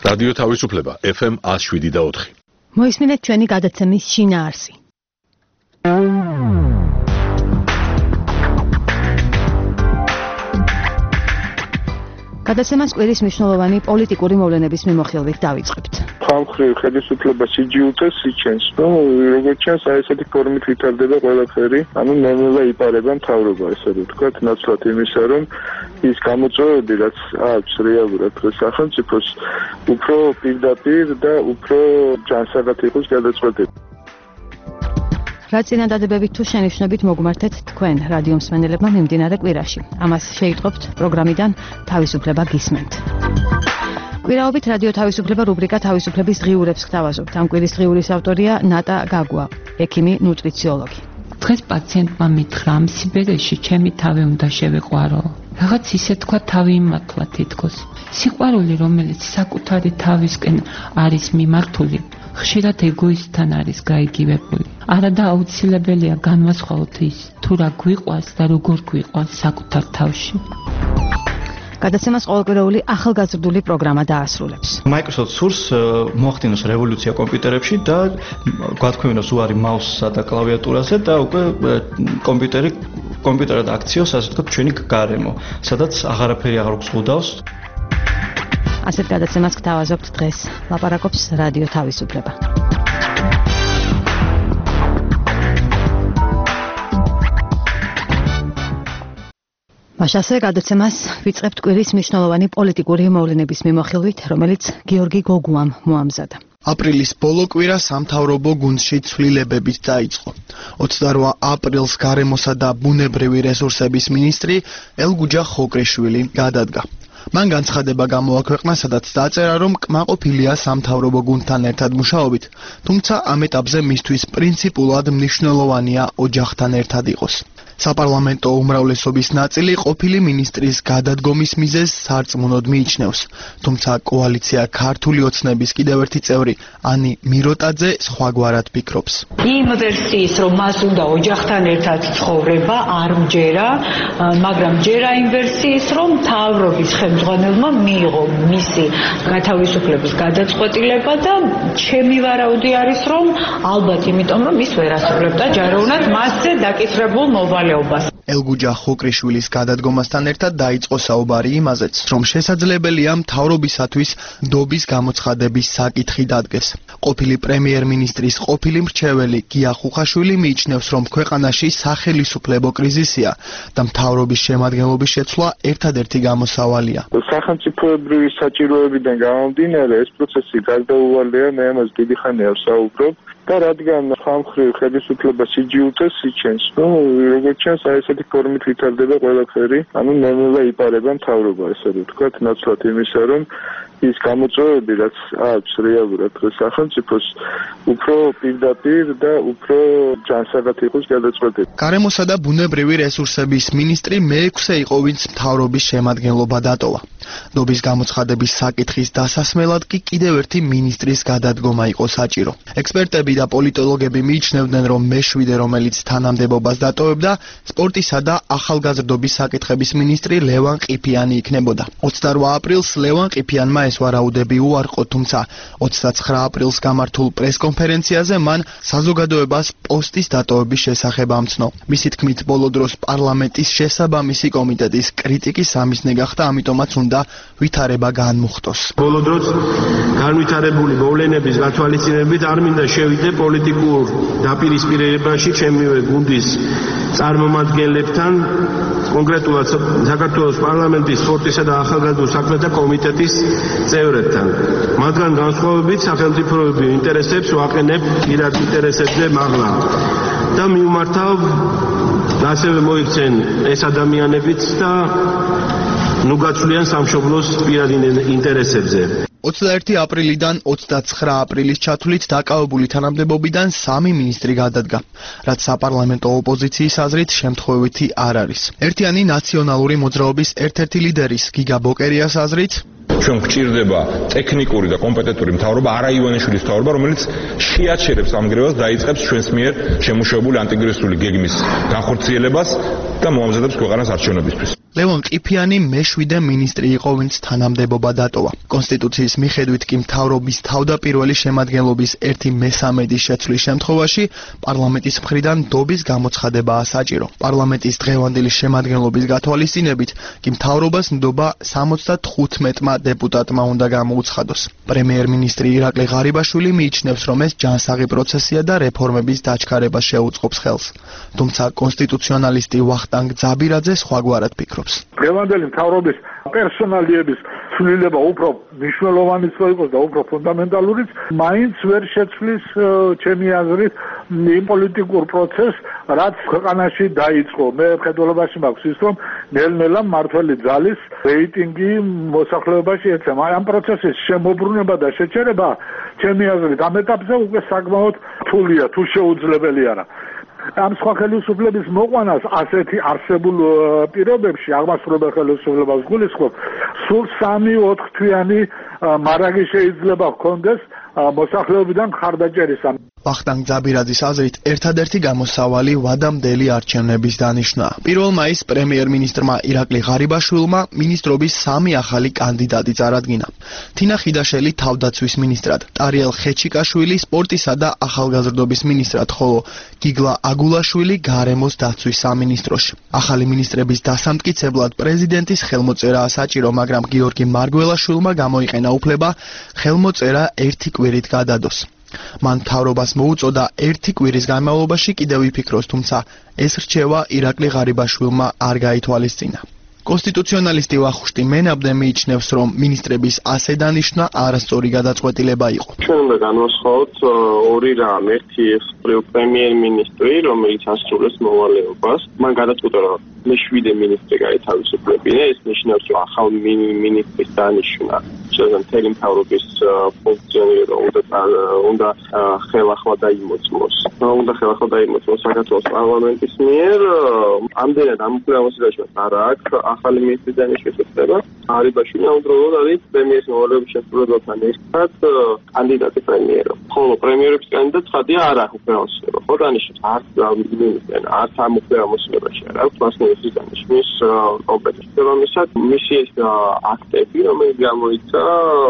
რადიო თავისუფლება FM 107.4. მოისმინეთ ჩვენი გადაცემის შინაარსი. გადაცემას კვირის მნიშვნელოვანი პოლიტიკური მოვლენების მიმოხილვით დავიწყებთ. ხალხი ხელისუფლებას იჯიუტეს იჩენს, რომ როგორც ჩანს, აი ესეთი ფორმით ვითარდება ყველაფერი, ანუ ნელ-ნელა იპარება მთავრობა, ესე ვთქვათ, ნაცვლად იმისა, რომ ის გამოწვევები, რაც აქვს რეალურად სახელმწიფოს, უფრო პირდაპირ და უფრო ჯანსაღად იყოს გადაწყვეტილი. რა წინადადებებით თუ შენიშვნებით მოგმართეთ თქვენ რადიო მსმენელებმა მიმდინარე კვირაში. ამას შეიტყობთ პროგრამიდან თავისუფლება გისმენთ. კვირაობით რადიო თავისუფლება რუბრიკა თავისუფლების დღიურებს გთავაზობთ. ამ კვირის დღიურის ავტორია ნატა გაგვა, ექიმი ნუტრიციოლოგი. დღეს პაციენტმა მითხრა, ამ სიბერეში ჩემი თავი უნდა შევიყვარო. რაღაც ისე თქვა თავი იმართლა თითქოს. სიყვარული, რომელიც საკუთარი თავისკენ არის მიმართული, ხშირად ეგოისტთან არის გაიგივებული. არადა აუცილებელია განვასხვაოთ ის, თუ რა გვიყვარს და როგორ გვიყვარს საკუთარ თავში. გადაცემას ყოველკვირეული ახალგაზრდული პროგრამა დაასრულებს. Microsoft სურს მოახდინოს რევოლუცია კომპიუტერებში და გვათქვამინოს უარი მაუსსა და კლავიატურაზე და უკვე კომპიუტერად აქციოს, ასე ვთქვათ, ჩვენი გარემო, სადაც აღარაფერი აღარ გზღუდავს. ასეთ გადაცემას გთავაზობთ დღეს. ლაპარაკობს რადიო თავისუფლება. მაშასე გადაცემას ვიწყებთ კვირის მნიშვნელოვანი პოლიტიკური მოვლენების მიმოხილვით, რომელიც გიორგი გოგუამ მოამზადა. აპრილის ბოლო კვირა სამთავრობო გუნდში ცვლილებებით დაიწყო. 28 აპრილს გარემოსა და ბუნებრივი რესურსების მინისტრი ელგუჯა ხოკრიშვილი გადადგა. მან განცხადება გამოაქვეყნა, სადაც დაწერა, რომ კმაყოფილია სამთავრობო გუნდთან ერთად მუშაობით, თუმცა ამ ეტაპზე მისთვის პრინციპულად მნიშვნელოვანია ოჯახთან ერთად იყოს. საპარლამენტო უმრავლესობის ნაწილი ყოფილი მინისტრის გადადგომის მიზეზს სარწმუნოდ მიიჩნევს, თუმცა კოალიცია ქართული ოცნების კიდევ ერთი წევრი ანი მიროტაძე სხვაგვარად ფიქრობს. იმ ვერსიის, რომ მას უნდა ოჯახთან ერთად ცხოვრება, არ მჯერა, მაგრამ ჯერა იმ ვერსიის, რომ მთავრობის ხელმძღვანელმა მიიღო მისი გათავისუფლების გადაწყვეტილება და ჩემი ვარაუდი არის, რომ ალბათ იმიტომ, რომ ის ვერ ასრულებდა ჯაროვნად მასზე დაკისრებულ მოვალეობას. ელგუჯა ხოკრიშვილის გადადგომასთან ერთად დაიწყო საუბარი იმაზეც, რომ შესაძლებელია მთავრობისათვის დობის გამოცხადების საკითხი დადგეს. ყოფილი პრემიერ-მინისტრის ყოფილი მრჩეველი გია ხუხაშვილი მიიჩნევს, რომ ქვეყანაში სახელისუფლებო კრიზისია და მთავრობის შემადგენლობის შეცვლა ერთადერთი გამოსავალია. სახელმწიფოებრივი საჭიროებიდან გამომდინარე, ეს პროცესი გარდაუვალია, მე ამას დიდი ხანია ვსაუბრობ. და რადგან ხალხი ხელისუფლებას იჯიუტეს იჩენს, რომ როგორც ჩანს, აი ესეთი ფორმით ვითარდება ყველაფერი, ანუ ნელ-ნელა იპარება მთავრობა, ესე ვთქვათ, ნაცვლად იმისა, რომ ის გამოწვევები, რაც აქვს რეალურად სახელმწიფოს, უფრო პირდაპირ და უფრო ჯანსაღად იყოს გადაწყვეტილი. გარემოსა და ბუნებრივი რესურსების მინისტრი მე-6 იყო, ვინც მთავრობის შემადგენლობა დატოვა. დობის გამოცხადების საკითხის დასასმელად კი კიდევ ერთი მინისტრის გადადგომა იყო საჭირო. ექსპერტები და პოლიტოლოგები მიიჩნევდნენ, რომ მე-7, რომელიც თანამდებობას დატოვებდა, სპორტისა და ახალგაზრდობის საკითხების მინისტრი ლევან ყიფიანი იქნებოდა. 28 აპრილს ლევან ყიფიანმა ეს ვარაუდები უარყო, თუმცა 29 აპრილს გამართულ პრესკონფერენციაზე მან საზოგადოებას პოსტის დატოვების შესახებ ამცნო. მისი თქმით, ბოლო დროს პარლამენტის შესაბამისი კომიტეტის კრიტიკის სამიზნე გახდა, ამიტომაც უნდა ვითარება განმუხტოს. ბოლო დროს განვითარებული მოვლენების გათვალისწინებით არ მინდა შევიდე პოლიტიკურ დაპირისპირებაში ჩემივე გუნდის წარმომადგენლებთან, კონკრეტულად საქართველოს პარლამენტის სპორტისა და ახალგაზრდულ საქმეთა კომიტეტის წევრებთან. მათგან განსხვავებით სახელმწიფოებრივ ინტერესებს ვაყენებ პირად ინტერესებზე მაღლა და მივმართავ ასევე მოიქცენ ეს ადამიანებიც და ნუგაცვლიან სამშობლოს პირად ინტერესებზე. 21 აპრილიდან 29 აპრილის ჩათვლით დაკავებული თანამდებობიდან 3 მინისტრი გადადგა, რაც საპარლამენტო ოპოზიციის აზრით შემთხვევითი არ არის. ერთიანი ნაციონალური მოძრაობის ერთ-ერთი ლიდერის გიგა ბოკერიას აზრით, ჩვენ გვჭირდება ტექნიკური და კომპეტენტური მთავრობა, არა ივანიშვილის მთავრობა, რომელიც შეაჩერებს ამ გრევას, დაიწყებს ჩვენს მიერ შემუშავებული ანტიკრიზისული გეგმის განხორციელებას და მოამზადებს ქვეყანას არჩევნებისთვის. ლევონ ყიფიანი მე-7 მინისტრი იყო, ვინც თანამდებობა დატოვა. კონსტიტუციის მიხედვით კი მთავრობის თავდაპირველი შემადგენლობის 1/3 შეცვლის შემთხვევაში პარლამენტის მხრიდან დობის გამოცხადებაა საჭირო. პარლამენტის დღევანდელი შემადგენლობის გათვალისწინებით კი მთავრობას ნდობა 75-მა დეპუტატმა უნდა გამოუცხადოს. პრემიერ-მინისტრი ირაკლი ღარიბაშვილი მიიჩნევს, რომ ეს ჯანსაღი პროცესია და რეფორმების დაჩქარებას შეუწყობს ხელს. თუმცა კონსტიტუციონალისტი ვახტანგ ძაბირაძე სხვაგვარად ფიქრობს. დღევანდელი მთავრობის პერსონალიების ცვლილება უფრო მნიშვნელოვანიც რო იყოს და უფრო ფუნდამენტალურიც, მაინც ვერ შეცვლის ჩემი აზრით იმ პოლიტიკურ პროცესს, რაც ქვეყანაში დაიწყო. მე მხედველობაში მაქვს ის, რომ ნელ-ნელა მმართველი ძალის რეიტინგი მოსახლეობაში ეცემა. ამ პროცესის შემოbrunება და შეჩერება ჩემი აზრით ამ ეტაპზე უკვე საკმაოდ რთულია, თუ შეუძლებელი არა. ამ სხვა ხელისუფლების მოყვანას ასეთი არსებულ პირობებში აღმასრულებელ ხელისუფლებას გულისხმობ, სულ 3-4 თვიანი მარაგი შეიძლება ჰქონდეს მოსახლეობიდან ხარდაჭერისა. ვახტანგ ძაბირაძის აზრით, ერთადერთი გამოსავალი ვადამდელი არჩევნების დანიშვნაა. 1 მაისს პრემიერ-მინისტრმა ირაკლი ღარიბაშვილმა მინისტრობის 3 ახალი კანდიდატი წარადგინა. თინა ხიდაშელი თავდაცვის მინისტრად, ტარიელ ხეჩიკაშვილი სპორტისა და ახალგაზრდობის მინისტრად, ხოლო გიგლა აგულაშვილი გარემოს დაცვის სამინისტროში. ახალი მინისტრების დასამტკიცებლად პრეზიდენტის ხელმოწერაა საჭირო, მაგრამ გიორგი მარგველაშვილმა გამოიყენა უფლება ხელმოწერა 1 კვირით გადადოს. მან მთავრობას მოუწოდა 1 კვირის განმავლობაში კიდევ იფიქროს, თუმცა ეს რჩევა ირაკლი ღარიბაშვილმა არ გაითვალისწინა. კონსტიტუციონალისტი ვახუშტი მენაბდე მიიჩნევს, რომ მინისტრების ასე დანიშვნა არასწორი გადაწყვეტილება იყო. ჩვენ უნდა განვასხვაოთ ორი რამ. ერთი პრემიერ-მინისტრი, რომელიც ასრულებს მოვალეობას, მან გადაწყვიტა, რომ მე-7 მინისტრი გაითავისუფლებინა. ეს ნიშნავს, რომ ახალ მინისტრის დანიშვნა მთელი მთავრობის ფუნქციონირება უნდა ხელახლა დაიმოწმოს. უნდა ხელახლა დაიმოწმოს საქართველოს პარლამენტის მიერ. ამდენად ამ უფლებასთან არ აქვს ახალი მინისტრის დანიშვნის შეცდომა. ღარიბაშვილი ამავდროულად არის პრემიერის მოვალეობის შესრულებასთან ერთად კანდიდატი პრემიერო. ხოლო პრემიერების კანდიდატი ხადია არ აქვს უფლებამოსილება. ხო დანიშნულს არც ამ უფლებამოსილებაში არ აქვს მას მინისტრის დანიშვნის კომპეტენცია. რომლითაც მისი ეს აქტები, რომელიც გამოიცა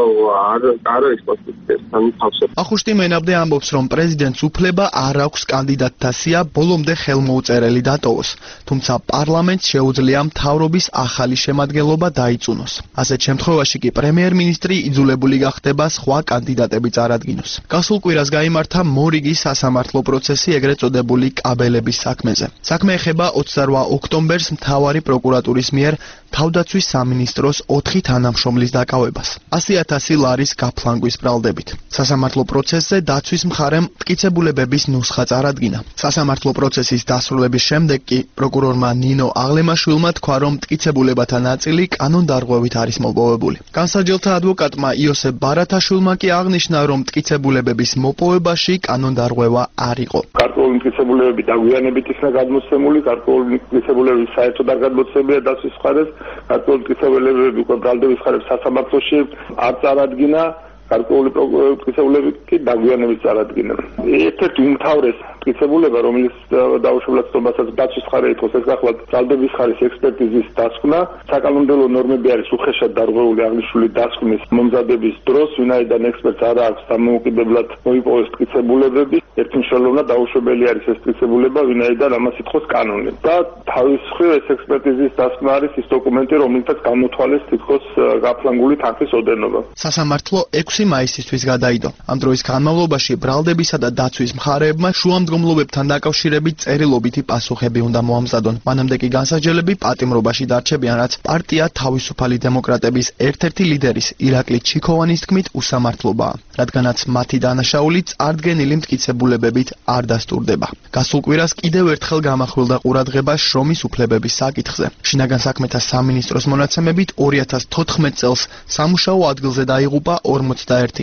არ არის კონსტიტუციასთან თავსებური. ვახუშტი მენაბდე ამბობს, რომ პრეზიდენტს უფლება არ აქვს კანდიდატთა სია ბოლომდე ხელმოუწერელი დატოვოს, თუმცა პარლამენტს შეუძლია მთავრობის ახალი შემადგენლობა დაიწუნოს. ასეთ შემთხვევაში კი პრემიერ-მინისტრი იძულებული გახდება სხვა კანდიდატები წარადგინოს. გასულ კვირას გაიმართა მორიგის სასამართლო პროცესი ეგრეთ წოდებული კაბელების საქმეზე. საქმე ეხება 28 ოქტომბერს მთავარი პროკურატურის მიერ თავდაცვის სამინისტროს 4 თანამშრომლის დაკავებას. 100,000 ლარის გაფლანგვის ბრალდებით. სასამართლო პროცესზე დაცვის მხარემ მტკიცებულებების ნუსხა წარადგინა. სასამართლო პროცესის დასრულების შემდეგ კი პროკურორმა ნინო აღლემაშვილმა თქვა, რომ მტკიცებულებათა ნაწილი კანონდარღვევით არის მოპოვებული. განსაჯელთა ადვოკატმა იოსებ ბარათაშვილმა კი აღნიშნა, რომ მტკიცებულებების მოპოვებაში კანონდარღვევა არ იყო. გარკვეული მტკიცებულებები დაგვიანებით იქნა გადმოცემული, გარკვეული მტკიცებულებები საერთოდ არ გადმოცემია დაცვის მხარეს, გარკვეული მტკიცებულებები უკვე ბრალდების მხარეს სასამართლოში არ წარადგინა. გარკვეული მტკიცებულებები კი დაგვიანებით წარადგინა. ერთ-ერთი უმთავრესი მტკიცებულება, რომელიც დაუშვებელად თომასაც დაცვის მხარე ითხოვს, ეს ახლა ბრალდების მხარის ექსპერტიზის დასკვნა. საკანონმდებლო ნორმები არის უხეშად დარღვეული აღნიშნული დასკვნის მომზადების დროს, ვინაიდან ექსპერტს არ აქვს დამოუკიდებლად მოიპოვოს მტკიცებულებები. ერთმნიშვნელოვნად დაუშვებელი არის ეს მტკიცებულება, ვინაიდან ამას ითხოვს კანონი. და თავის მხრივ ეს ექსპერტიზის დასკვნა არის ის დოკუმენტი, რომელთაც გამოთვალეს თითქოს გაფლანგული თანხის ოდენობა. სასამართლო 6 მაისისთვის გადაიდო. ამ დროის განმავლობაში ბრალდებისა და დაცვის მხარეებმა შუამდგომლობებთან დაკავშირებით წერილობითი პასუხები უნდა მოამზადონ. მანამდე კი განსაჯელები პატიმრობაში დარჩებიან, რაც პარტია თავისუფალი დემოკრატების ერთ-ერთი ლიდერის ირაკლი ჩიქოვანის თქმით უსამართლობაა, რადგანაც მათი დანაშაული წარდგენილი მტკიცებულებებით არ დასტურდება. გასულ კვირას კიდევ ერთხელ გამახვილდა ყურადღება შრომის უფლებების საკითხზე. შინაგან საქმეთა სამინისტროს მონაცემებით 2014 წელს სამუშაო ადგილზე დაიღუპა 41.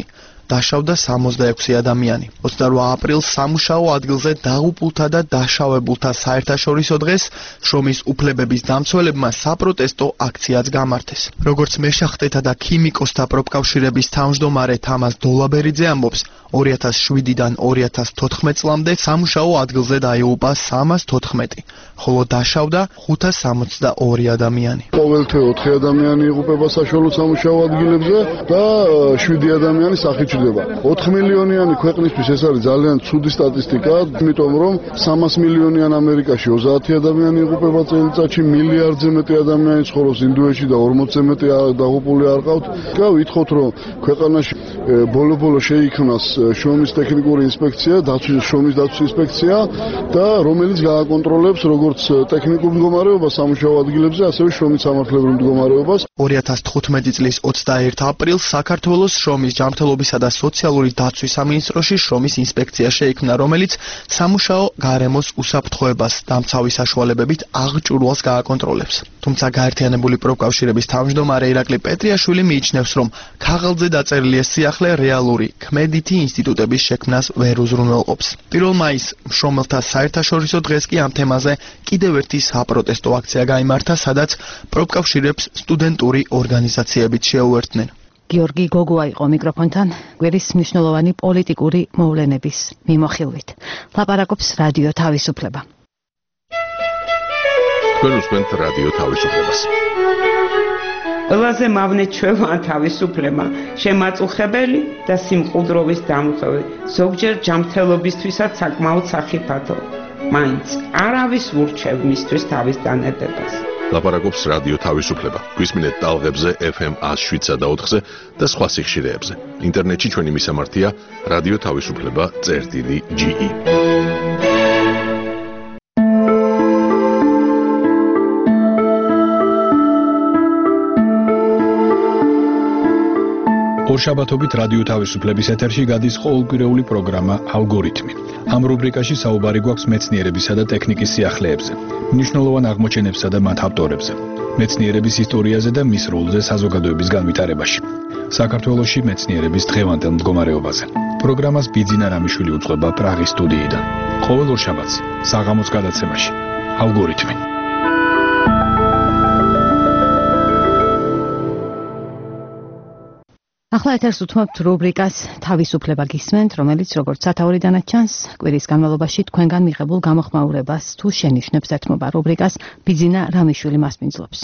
დაშავდა 66 ადამიანი. 28 აპრილს სამუშაო ადგილზე დაღუპულთა და დაშავებულთა საერთაშორისო დღეს შრომის უფლებების დამცველებმა საპროტესტო აქციაც გამართეს. როგორც მეშახტეთა და ქიმიკოსთა პროფკავშირების თავმჯდომარე თამაზ დოლაბერიძე ამბობს, 2007-დან 2014 წლამდე სამუშაო ადგილზე დაიღუპა 314, ხოლო დაშავდა 562 ადამიანი. ყოველთვე 4 ადამიანი იღუპება საშუალო სამუშაო ადგილებზე და 7 ადამიანი სახით ჩდება. 4 მილიონიანი ქვეყნისთვის ეს არის ძალიან ცუდი სტატისტიკა, იმიტომ რომ 300 მილიონიან ამერიკაში 30 ადამიანი იღუპება წელიწადში, მილიარდზე მეტი ადამიანი ცხოვრობს ინდოეთში და 40-ზე მეტი დაღუპული არ ყავთ. და ვითხოვთ რომ ქვეყანაში ბოლო-ბოლო შეიქმნას შრომის ტექნიკური ინსპექცია, შრომის დაცვის ინსპექცია და რომელიც გააკონტროლებს როგორც ტექნიკურ მდგომარეობას სამუშაო ადგილებზე, ასევე შრომის სამართლებრივ მდგომარეობას. 2015 წლის 21 აპრილს საქართველოს შრომის ჯანმრთელობისა და სოციალური დაცვის სამინისტროში შრომის ინსპექცია შეიქმნა, რომელიც სამუშაო გარემოს უსაფრთხოებას დამცავი საშუალებებით აღჭურვალს გააკონტროლებს. თუმცა გაერთიანებული პროფკავშირების თავმჯდომარე ირაკლი პეტრიაშვილი მიიჩნევს, რომ ქაღალდზე დაწერილი ეს სიახლე რეალური ქმედითი ინსტიტუტების შექმნას ვერ უზრუნველყოფს. 1 მაისს მშრომელთა საერთაშორისო დღეს კი ამ თემაზე კიდევ ერთი საპროტესტო აქცია გაიმართა, სადაც პროფკავშირებს სტუდენტური ორგანიზაციებიც შეუერთდნენ. გიორგი გოგოა იყო მიკროფონთან გვერის მნიშვნელოვანი პოლიტიკური მოვლენების მიმოხილვით. ლაპარაკობს რადიო თავისუფლება. თქვენ უსმენთ რადიო თავისუფლებას. ყველაზე მავნე ჩვევა თავისუფლება, შემაწუხებელი და სიმყუდროვის დამხევი, ზოგჯერ ჯანმრთელობისთვისაც საკმაოდ სახიფათო. მაინც არავის ურჩევ მისთვის თავის დანებებას. ლაპარაკობს რადიო თავისუფლება. გვისმინეთ ტალღებზე FM 107.4-ზე და სხვა სიხშირეებზე. ინტერნეტში ჩვენი მისამართია რადიო თავისუფლება.ge. ორშაბათობით რადიო თავისუფლების ეთერში გადის ყოველკვირეული პროგრამა ალგორითმი. ამ რუბრიკაში საუბარი გვაქვს მეცნიერებისა და ტექნიკის სიახლეებზე, მნიშვნელოვან აღმოჩენებსა და მათ ავტორებზე, მეცნიერების ისტორიაზე და მის როლზე საზოგადოების განვითარებაში. საქართველოში მეცნიერების დღევანდელ მდგომარეობაზე. პროგრამას ბიძინა რამიშვილი უწყება პრაღის სტუდიიდან. ყოველ ორშაბათს საღამოს გადაცემაში ალგორითმი. ახლა ეთერს უთმობთ რუბრიკას თავისუფლება გისმენთ, რომელიც როგორც სათაურიდანაც ჩანს, კვირის განმავლობაში თქვენგან მიღებულ გამოხმაურებას თუ შენიშვნებს ეთმობა. რუბრიკას ბიძინა რამიშვილი მასპინძლობს.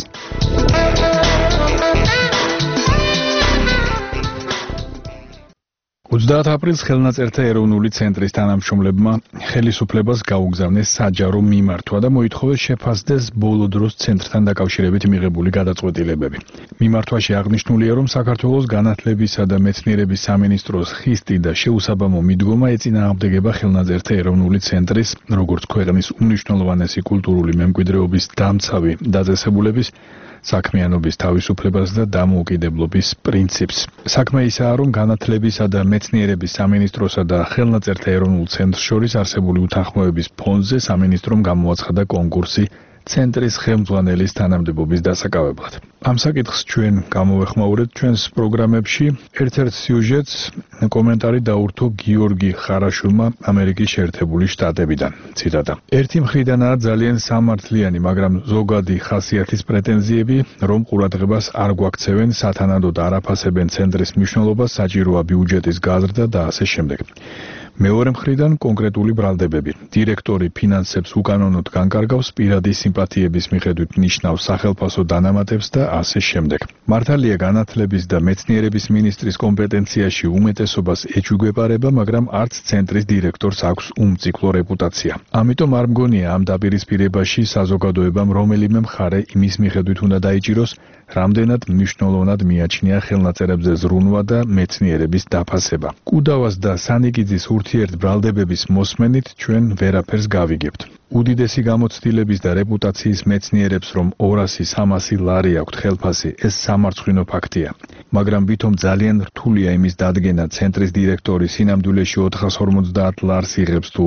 30 აპრილს ხელნაწერთა ეროვნული ცენტრის თანამშრომლებმა ხელისუფლებას გაუგზავნეს საჯარო მიმართვა და მოითხოვეს შეფასდეს ბოლო დროს ცენტრთან დაკავშირებით მიღებული გადაწყვეტილებები. მიმართვაში აღნიშნულია, რომ საქართველოს განათლებისა და მეცნიერების სამინისტროს ხისტი და შეუსაბამო მიდგომა ეწინააღმდეგება ხელნაწერთა ეროვნული ცენტრის, როგორც ქვეყნის უმნიშვნელოვანესი კულტურული მემკვიდრეობის დამცავი დაწესებულების საქმიანობის თავისუფლებას და დამოუკიდებლობის პრინციპს. საქმე ისაა, რომ განათლებისა და მეცნიერების სამინისტროსა და ხელნაწერთა ეროვნულ ცენტრს შორის არსებული უთანხმოების ფონზე სამინისტრომ გამოაცხადა კონკურსი ცენტრის ხელმძღვანელის თანამდებობის დასაკავებლად. ამ საკითხს ჩვენ გამოვეხმაურეთ ჩვენს პროგრამებში. ერთ-ერთ სიუჟეტს კომენტარი დაურთო გიორგი ხარაშვილმა ამერიკის შეერთებული შტატებიდან. ციტატა: ერთი მხრიდანაა ძალიან სამართლიანი, მაგრამ ზოგადი ხასიათის პრეტენზიები, რომ ყურადღებას არ გვაქცევენ, სათანადოდ არ აფასებენ ცენტრის მნიშვნელობას, საჭიროა ბიუჯეტის გაზრდა და ასე შემდეგ. მეორე მხრიდან კონკრეტული ბრალდებები. დირექტორი ფინანსებს უკანონოდ განკარგავს, პირადი სიმპათიების მიხედვით ნიშნავს სახელფასო დანამატებს და ასე შემდეგ. მართალია განათლების და მეცნიერების მინისტრის კომპეტენციაში უმეტესობას ეჩუგვეპარება, მაგრამ არც ცენტრის დირექტორს აქვს უმციკლო რეპუტაცია. ამიტომ არ მგონია ამ დაპირისპირებაში საზოგადოებამ რომელიმე მხარე იმის მიხედვით უნდა დაიჭიროს, რამდენად მნიშვნელოვნად მიაჩნია ხელნაწერებზე ზრუნვა და მეცნიერების დაფასება. კუდავას და სანიკიძის ურთიერთბრალდებების მოსმენით ჩვენ ვერაფერს გავიგებთ. უდიდესი გამოცდილების და რეპუტაციის მეცნიერებს, რომ 200-300 ლარი აქვთ ხელფასი, ეს სამარცხვინო ფაქტია. მაგრამ ვითომ ძალიან რთულია იმის დადგენა, ცენტრის დირექტორი სინამდვილეში 450 ლარს იღებს თუ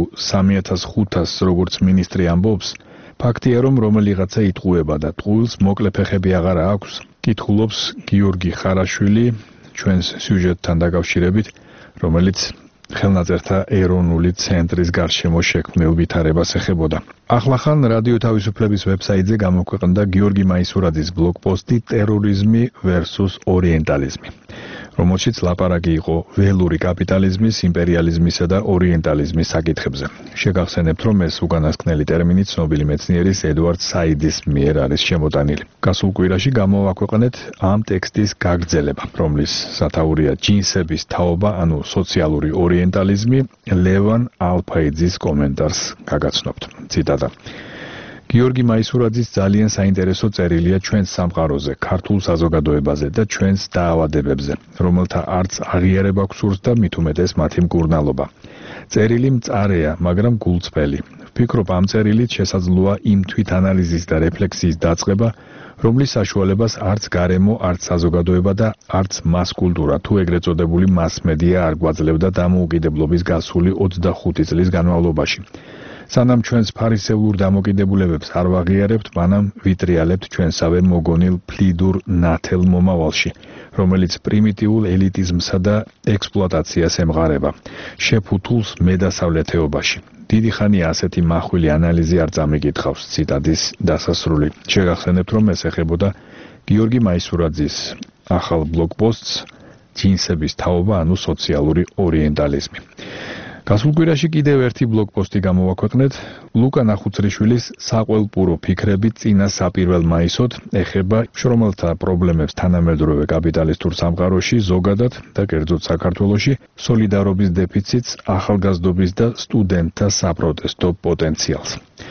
3500, როგორც მინისტრი ამბობს. ფაქტია, რომ რომელიღაცა იტყუება და ტყუილს მოკლე ფეხები აღარა აქვს. კითხულობს გიორგი ხარაშვილი ჩვენს სიუჟეტთან დაკავშირებით რომელიც ხელნაწერთა ეროვნული ცენტრის გარშემო შექმნილ ვითარებას ეხებოდა. ახლახან რადიო თავისუფლების ვებსაიტზე გამოქვეყნდა გიორგი მაისურაძის ბლოგპოსტი ტერორიზმი versus ორიენტალიზმი, რომელშიც ლაპარაკი იყო ველური კაპიტალიზმის, იმპერიალიზმისა და ორიენტალიზმის საკითხებზე. შეგახსენებთ, რომ ეს უკანასკნელი ტერმინი ცნობილი მეცნიერის ედვარდ საიდის მიერ არის შემოტანილი. გასულ კვირაში გამოვაქვეყნეთ ამ ტექსტის გაგრძელება, რომლის სათაურია ჯინსების თაობა, ანუ სოციალური ორიენტალიზმი, ლევან ალფაიძის კომენტარს გაგაცნობთ. ციტატა: გიორგი მაისურაძის ძალიან საინტერესო წერილია ჩვენს სამყაროზე, ქართულ საზოგადოებაზე და ჩვენს დაავადებებზე, რომელთა არც აღიარება გვსურს და მით უმეტეს მათი მკურნალობა. წერილი მწარეა, მაგრამ გულწრფელი. ვფიქრობ, ამ წერილით შესაძლოა იმ თვითანალიზის და რეფლექსიის დაწყება, რომლის საშუალებას არც გარემო, არც საზოგადოება და არც მას კულტურა, თუ ეგრეთ წოდებული მასმედია არ გვაძლევდა დამოუკიდებლობის გასული 25 წლის განმავლობაში. სანამ ჩვენს ფარისეულურ დამოკიდებულებებს არ ვაღიარებთ, მანამ ვიტრიალებთ ჩვენსავე მოგონილ ფლიდურ ნათელ მომავალში, რომელიც პრიმიტიულ ელიტიზმსა და ექსპლუატაციას ემღარება, შეფუთულს მედასავლეთეობაში. დიდი ხანია ასეთი მახვილი ანალიზი არ წამიკითხავს. ციტატის დასასრული. შეგახსენებთ, რომ ეს ეხებოდა გიორგი მაისურაძის ახალ ბლოგპოსტს ჯინსების თაობა, ანუ სოციალური ორიენტალიზმი. გასულ კვირაში კიდევ ერთი ბლოგპოსტი გამოვაქვეყნეთ. ლუკა ნახუცრიშვილის საყველპურო ფიქრები წინა საპირველ მაისოდ ეხება შრომელთა პრობლემებს თანამედროვე კაპიტალისტურ სამყაროში ზოგადად და კერძოდ საქართველოში, სოლიდარობის დეფიციტს, ახალგაზრდობის და სტუდენტთა საპროტესტო პოტენციალს.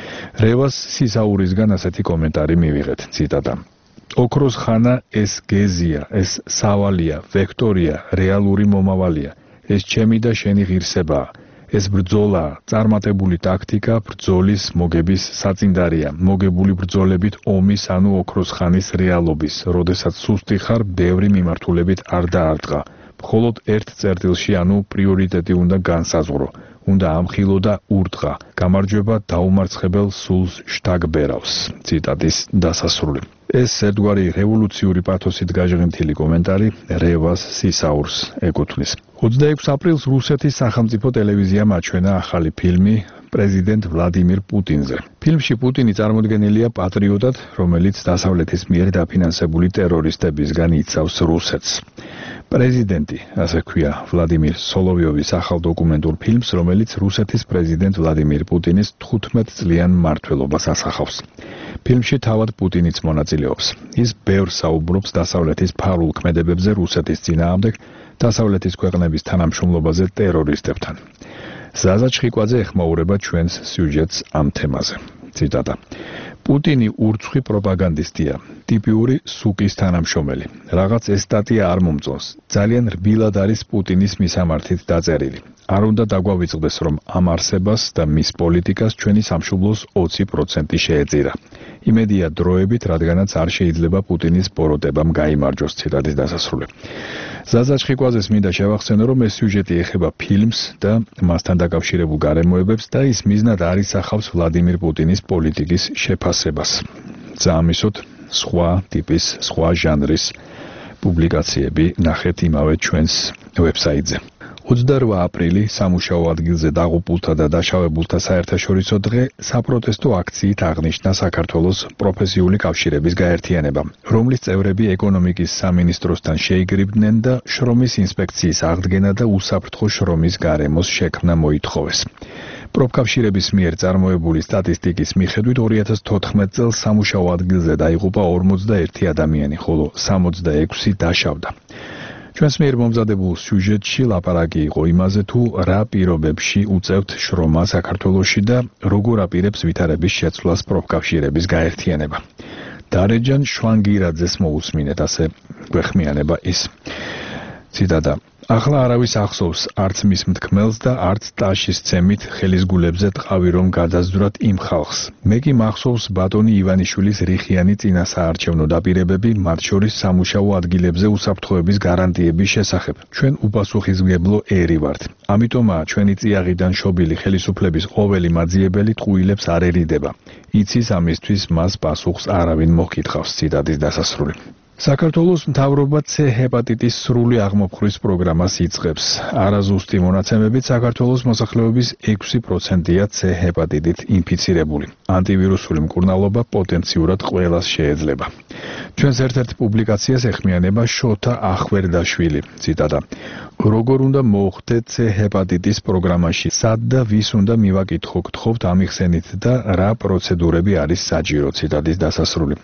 რევას სისაურისგან ასეთი კომენტარი მივიღეთ. ციტატა: ოქროს ხანა ეს გეზია, ეს სავალია, ვექტორია, რეალური მომავალია. ეს ჩემი და შენი ღირსებაა. ეს ბრძოლა, წარმატებული ტაქტიკა, ბრძოლის მოგების საწინდარია, მოგებული ბრძოლებით ომის, ანუ ოქროს ხანის რეალობის, როდესაც სუსტი ხარ, ბევრი მიმართულებით არ დაარტყა. მხოლოდ ერთ წერტილში, ანუ პრიორიტეტი უნდა განსაზღვრო, უნდა ამხილო და ურტყა. გამარჯვება დაუმარცხებელ სულს შთაგბერავს. ციტატის დასასრული. ეს ერთგვარი რევოლუციური პათოსით გაჟღენთილი კომენტარი რევას სისაურს ეკუთვნის. 26 აპრილს რუსეთის სახელმწიფო ტელევიზიამ აჩვენა ახალი ფილმი პრეზიდენტ ვლადიმირ პუტინზე. ფილმში პუტინი წარმოდგენილია პატრიოტად, რომელიც დასავლეთის მიერ დაფინანსებული ტერორისტებისგან იცავს რუსეთს. პრეზიდენტი, ასე ქვია ვლადიმირ სოლოვიოვის ახალ დოკუმენტურ ფილმს, რომელიც რუსეთის პრეზიდენტ ვლადიმირ პუტინის 15 წლიან მმართველობას ასახავს. ფილმში თავად პუტინიც მონაწილეობს. ის ბევრს საუბრობს დასავლეთის ფარულ ქმედებებზე რუსეთის წინააღმდეგ, დასავლეთის ქვეყნების თანამშრომლობაზე ტერორისტებთან. ზაზა ჩხიკვაძე ეხმაურება ჩვენს სიუჟეტს ამ თემაზე. ციტატა: პუტინი ურცხვი პროპაგანდისტია, ტიპიური სუკის თანამშრომელი. რაღაც ეს სტატია არ მომწონს. ძალიან რბილად არის პუტინის მისამართით დაწერილი. არ უნდა დაგვავიწყდეს, რომ ამ არსებას და მის პოლიტიკას ჩვენი სამშობლოს 20% შეეწირა. იმედია დროებით, რადგანაც არ შეიძლება პუტინის ბოროტებამ გაიმარჯვოს. ციტატის დასასრული. ზაზა ჩხიკვაძეს მინდა შევახსენო, რომ ეს სიუჟეტი ეხება ფილმს და მასთან დაკავშირებულ გარემოებებს და ის მიზნად არ ისახავს ვლადიმირ პუტინის პოლიტიკის შეფასებას. ზამისოდ სხვა ტიპის, სხვა ჟანრის პუბლიკაციები ნახეთ იმავე ჩვენს ვებსაიტზე. 28 აპრილი სამუშაო ადგილზე დაღუპულთა და დაშავებულთა საერთაშორისო დღე საპროტესტო აქციით აღნიშნა საქართველოს პროფესიული კავშირების გაერთიანება, რომლის წევრები ეკონომიკის სამინისტროსთან შეიგრიბდნენ და შრომის ინსპექციის აღდგენა და უსაფრთხო შრომის გარემოს შექმნა მოითხოვეს. პროფკავშირების მიერ წარმოებული სტატისტიკის მიხედვით 2014 წელს სამუშაო ადგილზე დაიღუპა 41 ადამიანი, ხოლო 66 დაშავდა. ჩვენს მიერ მომზადებულ სიუჟეტში ლაპარაკი იყო იმაზე, თუ რა პირობებში უწევთ შრომა საქართველოში და როგორ აპირებს ვითარების შეცვლას პროფკავშირების გაერთიანება. დარეჯან შვანგირაძეს მოусმინეთ, ასე გვეხმიანება ის. ციტატა: ახლა არავის ახსოვს არც მის მთქმელს და არც ტაშის ცემით ხელის გულებზე ტყავი რომ გადაზდვრათ იმ ხალხს. მე კი მახსოვს ბატონი ივანიშვილის რიხიანი წინასაარჩევნო დაპირებები, მათ შორის სამუშაო ადგილებზე უსაფრთხოების გარანტიების შესახებ. ჩვენ უპასუხისმგებლო ერი ვართ. ამიტომაა ჩვენი წიაღიდან შობილი ხელისუფლების ყოველი მაძიებელი ტყუილებს არ ერიდება. იცის ამისთვის მას პასუხს არავინ მოჰკითხავს. ციტატის დასასრული. საქართველოს მთავრობა C ჰეპატიტის სრული აღმოფხვრის პროგრამას იწყებს. არაზუსტი მონაცემებით საქართველოს მოსახლეობის 6%-ია C ჰეპატიტით ინფიცირებული. ანტივირუსული მკურნალობა პოტენციურად ყველას შეეძლება. ჩვენს ერთ-ერთ პუბლიკაციას ეხმიანება შოთა ახვერდაშვილი. ციტატა: როგორ უნდა მოხდეთ C ჰეპატიტის პროგრამაში? სად და ვის უნდა მივაკითხო? გთხოვთ ამიხსენით და რა პროცედურები არის საჭირო? ციტატის დასასრული.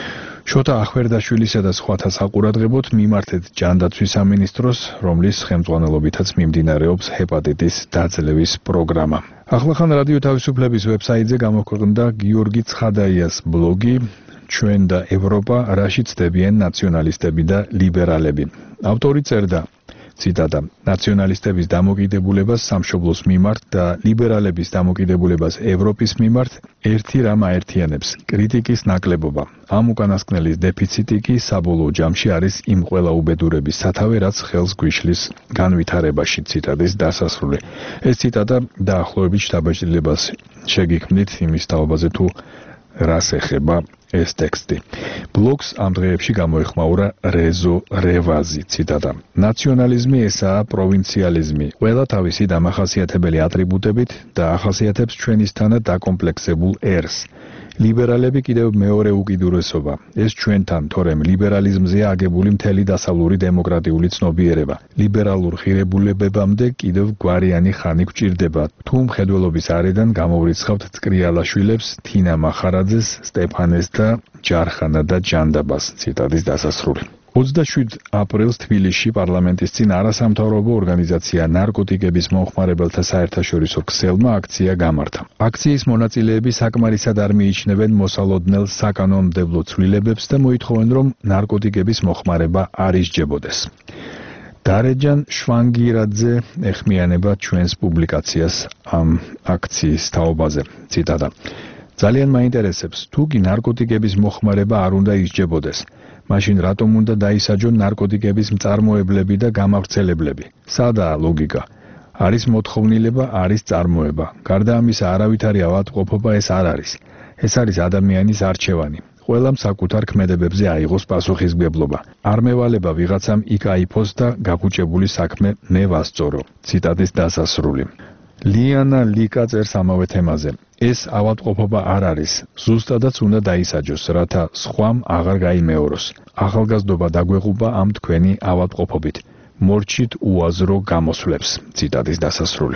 შოთა ახვერდაშვილისა და სხვათა საყურადღებოდ მიმართეთ ჯანდაცვის სამინისტროს, რომლის ხელმძღვანელობითაც მიმდინარეობს ჰეპატიტის დაძლევის პროგრამა. ახლახან რადიო თავისუფლების ვებსაიტზე გამოქვეყნდა გიორგი ცხადაიას ბლოგი ჩვენ და ევროპა, რაში ცდებიან ნაციონალისტები და ლიბერალები. ავტორი წერდა: ციტატა: ნაციონალისტების დამოკიდებულებას სამშობლოს მიმართ და ლიბერალების დამოკიდებულებას ევროპის მიმართ ერთი რამ აერთიანებს: კრიტიკის ნაკლებობა. ამ უკანასკნელის დეფიციტი კი საბოლოო ჯამში არის იმ ყველა უბედურების სათავე, რაც ხელს გვიშლის განვითარებაში. ციტატის დასასრული. ეს ციტატა დაახლოებით შთაბეჭდილებას შეგიქმნით იმის თაობაზე თუ რას ეხება ეს ტექსტი. ბლოგს ამ დღეებში გამოეხმაურა რეზო რევაზი. ციტატა: ნაციონალიზმი ესაა პროვინციალიზმი, ყველა თავისი დამახასიათებელი ატრიბუტებით და ახასიათებს ჩვენისთანაც დაკომპლექსებულ ერს. ლიბერალები კიდევ მეორე უკიდურესობა. ეს ჩვენთან, თორემ ლიბერალიზმზეა აგებული მთელი დასავლური დემოკრატიული ცნობიერება. ლიბერალურ ღირებულებებამდე კიდევ გვარიანი ხანი გვჭირდება. თუ მხედველობის არედან გამოვრიცხავთ წკრიალაშვილებს, თინა მახარაძეს, სტეფანეს და ჯარხანა და ჯანდაბას. ციტატის დასასრული. 27 აპრილს თბილისში პარლამენტის წინ არასამთავრობო ორგანიზაცია ნარკოტიკების მომხმარებელთა საერთაშორისო ქსელმა აქცია გამართა. აქციის მონაწილეები საკმარისად არ მიიჩნევენ მოსალოდნელ საკანონმდებლო ცვლილებებს და მოითხოვენ, რომ ნარკოტიკების მოხმარება არ ისჯებოდეს. დარეჯან შვანგირაძე ეხმიანება ჩვენს პუბლიკაციას ამ აქციის თაობაზე. ციტატა: ძალიან მაინტერესებს, თუ კი ნარკოტიკების მოხმარება არ უნდა ისჯებოდეს, მაშინ რატომ უნდა დაისაჯონ ნარკოტიკების მწარმოებლები და გამავრცელებლები? სადაა ლოგიკა? არის მოთხოვნილება, არის წარმოება. გარდა ამისა, არავითარი ავადმყოფობა ეს არ არის. ეს არის ადამიანის არჩევანი. ყველამ საკუთარ ქმედებებზე აიღოს პასუხისმგებლობა. არ მევალება ვიღაცამ იქ აიფოს და გაგუჭებული საქმე მე ვასწორო. ციტატის დასასრული. ლიანა ლიკა წერს ამავე თემაზე. ეს ავადმყოფობა არ არის, ზუსტადაც უნდა დაისაჯოს, რათა სხვამ აღარ გაიმეოროს. ახალგაზრდობა დაგვეღუება ამ თქვენი ავადმყოფობით. მორჩით უაზრო გამოსვლებს. ციტატის დასასრული.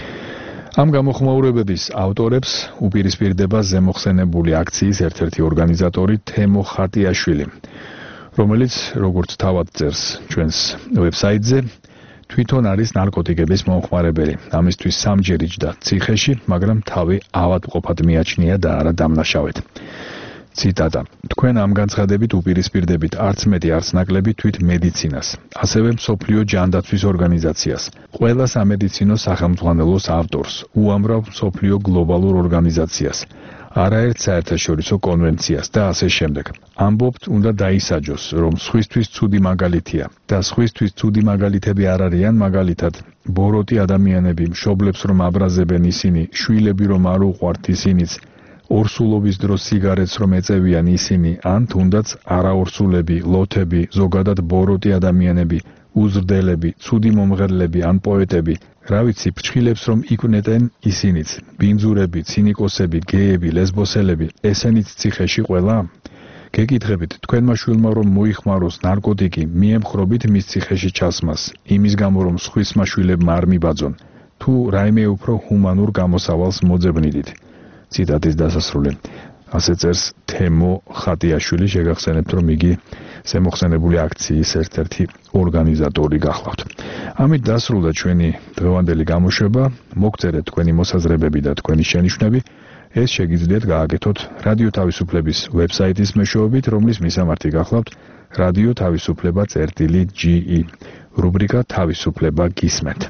ამ გამოხმაურებების ავტორებს უპირისპირდება ზემოხსენებული აქციის ერთ-ერთი ორგანიზატორი თემო ხატიაშვილი, რომელიც, როგორც თავად წერს ჩვენს ვებსაიტზე, თვითონ არის ნარკოტიკების მომხმარებელი. ამისთვის სამჯერ იჯდა ციხეში, მაგრამ თავი ავადმყოფად მიაჩნია და არა დამნაშავედ. ციტატა: თქვენ ამ განცხადებით უპირისპირდებით არც მეტი არც ნაკლები თვით მედიცინას, ასევე მსოფლიო ჯანდაცვის ორგანიზაციას, ყველა სამედიცინო სახელმძღვანელოს ავტორს, უამრავ მსოფლიო გლობალურ ორგანიზაციას, არაერთ საერთაშორისო კონვენციას და ასე შემდეგ. ამბობთ, უნდა დაისაჯოს, რომ სხვისთვის ცუდი მაგალითია და სხვისთვის ცუდი მაგალითები არ არიან, მაგალითად, ბოროტი ადამიანები, მშობლებს რომ აბრაზებენ ისინი, შვილები რომ არ უყვართ ისინიც, ორსულობის დროს სიგარეტს რომ ეწევიან ისინი, ან თუნდაც არაორსულები, ლოთები, ზოგადად ბოროტი ადამიანები, უზრდელები, ცუდი მომღერლები ან პოეტები, რა ვიცი, ფრჩხილებს რომ იკვნეტენ ისინიც, ბინძურები, ცინიკოსები, გეები, ლესბოსელები, ესენიც ციხეში ყველა? გეკითხებით, თქვენმა შვილმა რომ მოიხმაროს ნარკოტიკი, მიემხრობით მის ციხეში ჩასმას, იმის გამო რომ სხვისმა შვილებმა არ მიბაძონ, თუ რაიმე უფრო ჰუმანურ გამოსავალს მოძებნიდით. ციტატის დასასრული. ასე წერს თემო ხატიაშვილი, შეგახსენებთ, რომ იგი ზემოხსენებული აქციის ერთ-ერთი ორგანიზატორი გახლავთ. ამით დასრულდა ჩვენი დღევანდელი გამოშვება. მოგწერეთ თქვენი მოსაზრებები და თქვენი შენიშვნები. ეს შეგიძლიათ გააკეთოთ რადიო თავისუფლების ვებსაიტის მეშვეობით, რომლის მისამართი გახლავთ რადიო თავისუფლება.ge, რუბრიკა თავისუფლება გისმენთ.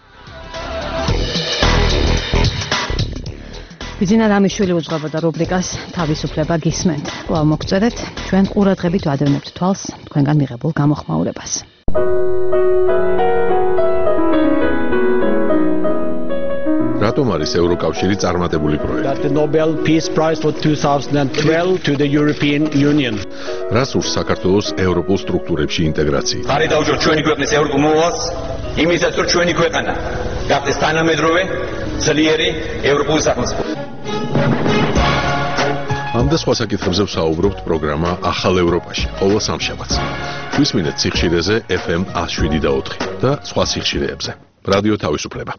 ბიძინა რამიშვილი უძღვებოდა რუბრიკას თავისუფლება გისმენთ. კვლავ მოგწერეთ, ჩვენ ყურადღებით ვადევნებთ თვალს თქვენგან მიღებულ გამოხმაურებას. რატომ არის ევროკავშირი წარმატებული პროექტი? That the Nobel Peace Prize for 2012 to the European Union. რა სურს საქართველოს ევროპულ სტრუქტურებში ინტეგრაცია? ხარი დაუჭიროთ ჩვენი ქვეყნის ევროპულ მოვალს, იმისაც რომ ჩვენი ქვეყანა გახდეს თანამედროვე, ძლიერი ევროპული სახელმწიფო. ამ და სხვა საკითხებზე ვსაუბრობთ პროგრამა ახალ ევროპაში, ყოველ სამშაბათს. გვისმინეთ სიხშირეზე FM 107.4 და სხვა სიხშირეებზე. რადიო თავისუფლება.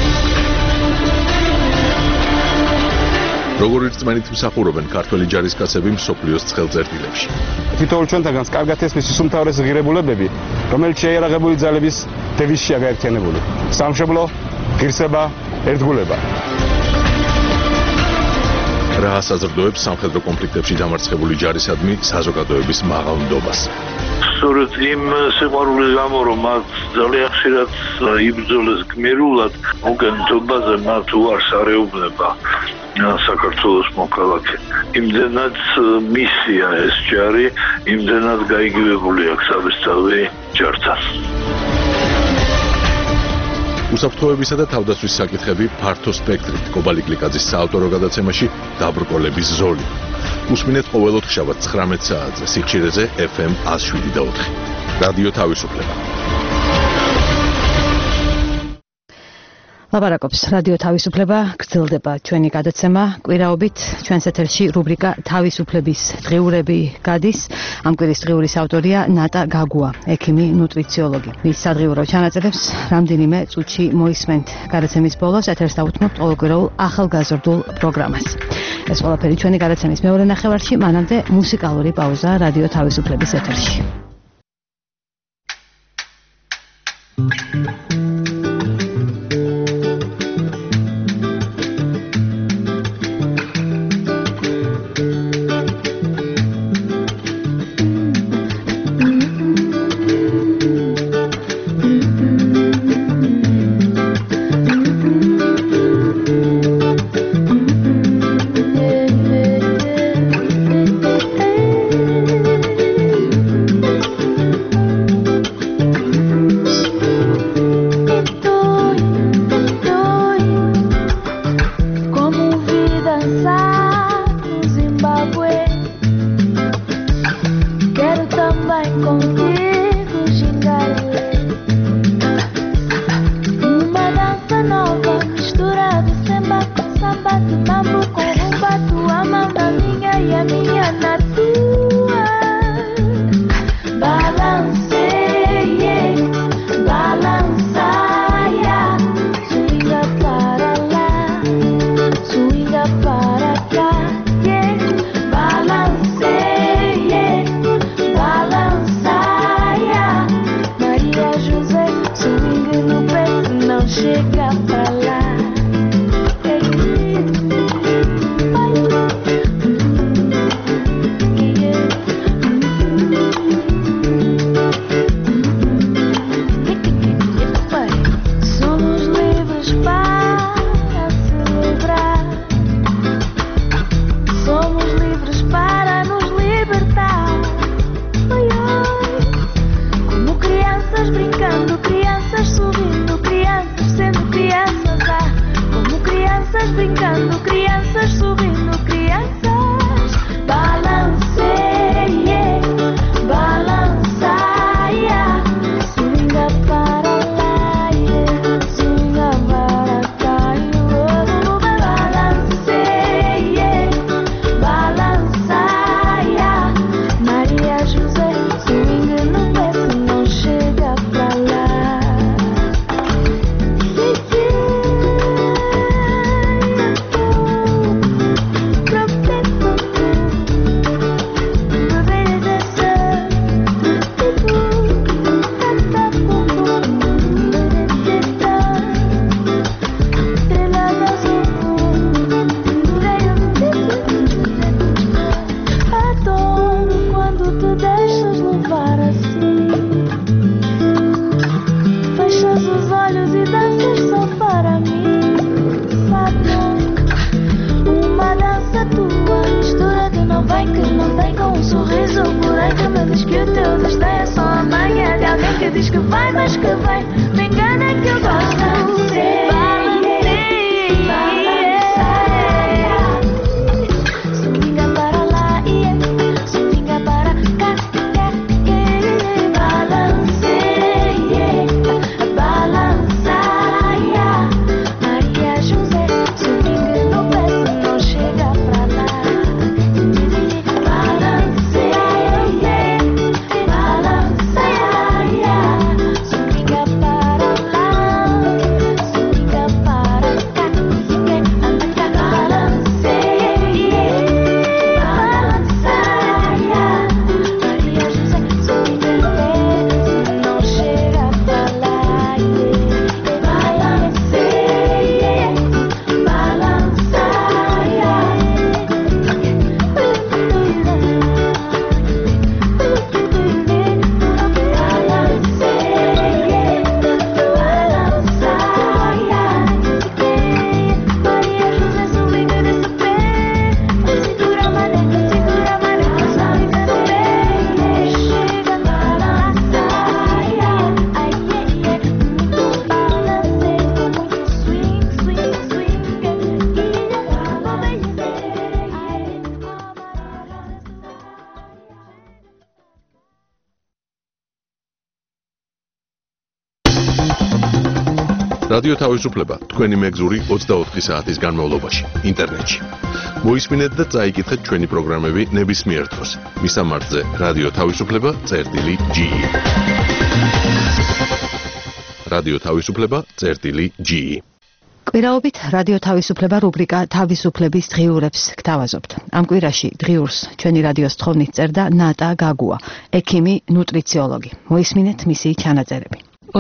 როგორი რწმენით მსახურობენ ქართველი ჯარისკაცები მსოფლიოს ცხელწერტილებში. თითოეულ ჩვენთაგანს კარგად ესმის ის უმთავრესი ღირებულებები, რომელიც შეიარაღებული ძალების დევიზშია გაერთიანებული. სამშობლო, ღირსება, ერთგულება. რა ასაზრდოებს სამხედრო კონფლიქტებში დამარცხებული ჯარისადმი საზოგადოების მაღალ ნდობას? სწორედ იმ სიყვარულის გამო, რომ მათ ძალიან ხშირად იბრძოლეს გმირულად, უკანასკნელზე მათ უარს არეუბნება საქართველოს მოქალაქე. იმდენად მისია ეს ჯარი, იმდენად გაიგივებული აქვს საბესწავლი ჯართან. უსაფრთხოებისა და თავდაცვის საკითხები ფართო სპექტრით. კობალი კლიკაძის საავტორო გადაცემაში დაბრკოლების ზოლი. უსმინეთ ყოველ ოთხშაბათს 19 საათზე სიხშირეზე FM 107.4. რადიო თავისუფლება. ლაპარაკობს რადიო თავისუფლება, გრძელდება ჩვენი გადაცემა. კვირაობით ჩვენს ეთერში რუბრიკა თავისუფლების დღიურები გადის. ამ კვირის დღიურის ავტორია ნატა გაგუა, ექიმი, ნუტრიციოლოგი. მის სადღიურო ჩანაწერებს რამდენიმე წუთში მოისმენთ. გადაცემის ბოლოს ეთერს დავუთმობთ ყოველკვირეულ ახალგაზრდულ პროგრამას. ეს ყველაფერი ჩვენი გადაცემის მეორე ნახევარში, მანამდე მუსიკალური პაუზა რადიო თავისუფლების ეთერში. Diz que vai, mas que vai, me engana que eu gosto. რადიო თავისუფლება თქვენი მეგზური 24 საათის განმავლობაში ინტერნეტში. მოისმინეთ და წაიკითხეთ ჩვენი პროგრამები ნებისმიერ დროს. მისამართზე რადიო თავისუფლება.ge. რადიო თავისუფლება.ge. კვირაობით რადიო თავისუფლება რუბრიკა თავისუფლების დღიურებს გთავაზობთ. ამ კვირაში დღიურს ჩვენი რადიოს თხოვნით წერდა ნატა გაგუა, ექიმი, ნუტრიციოლოგი. მოისმინეთ მისი ჩანაწერები.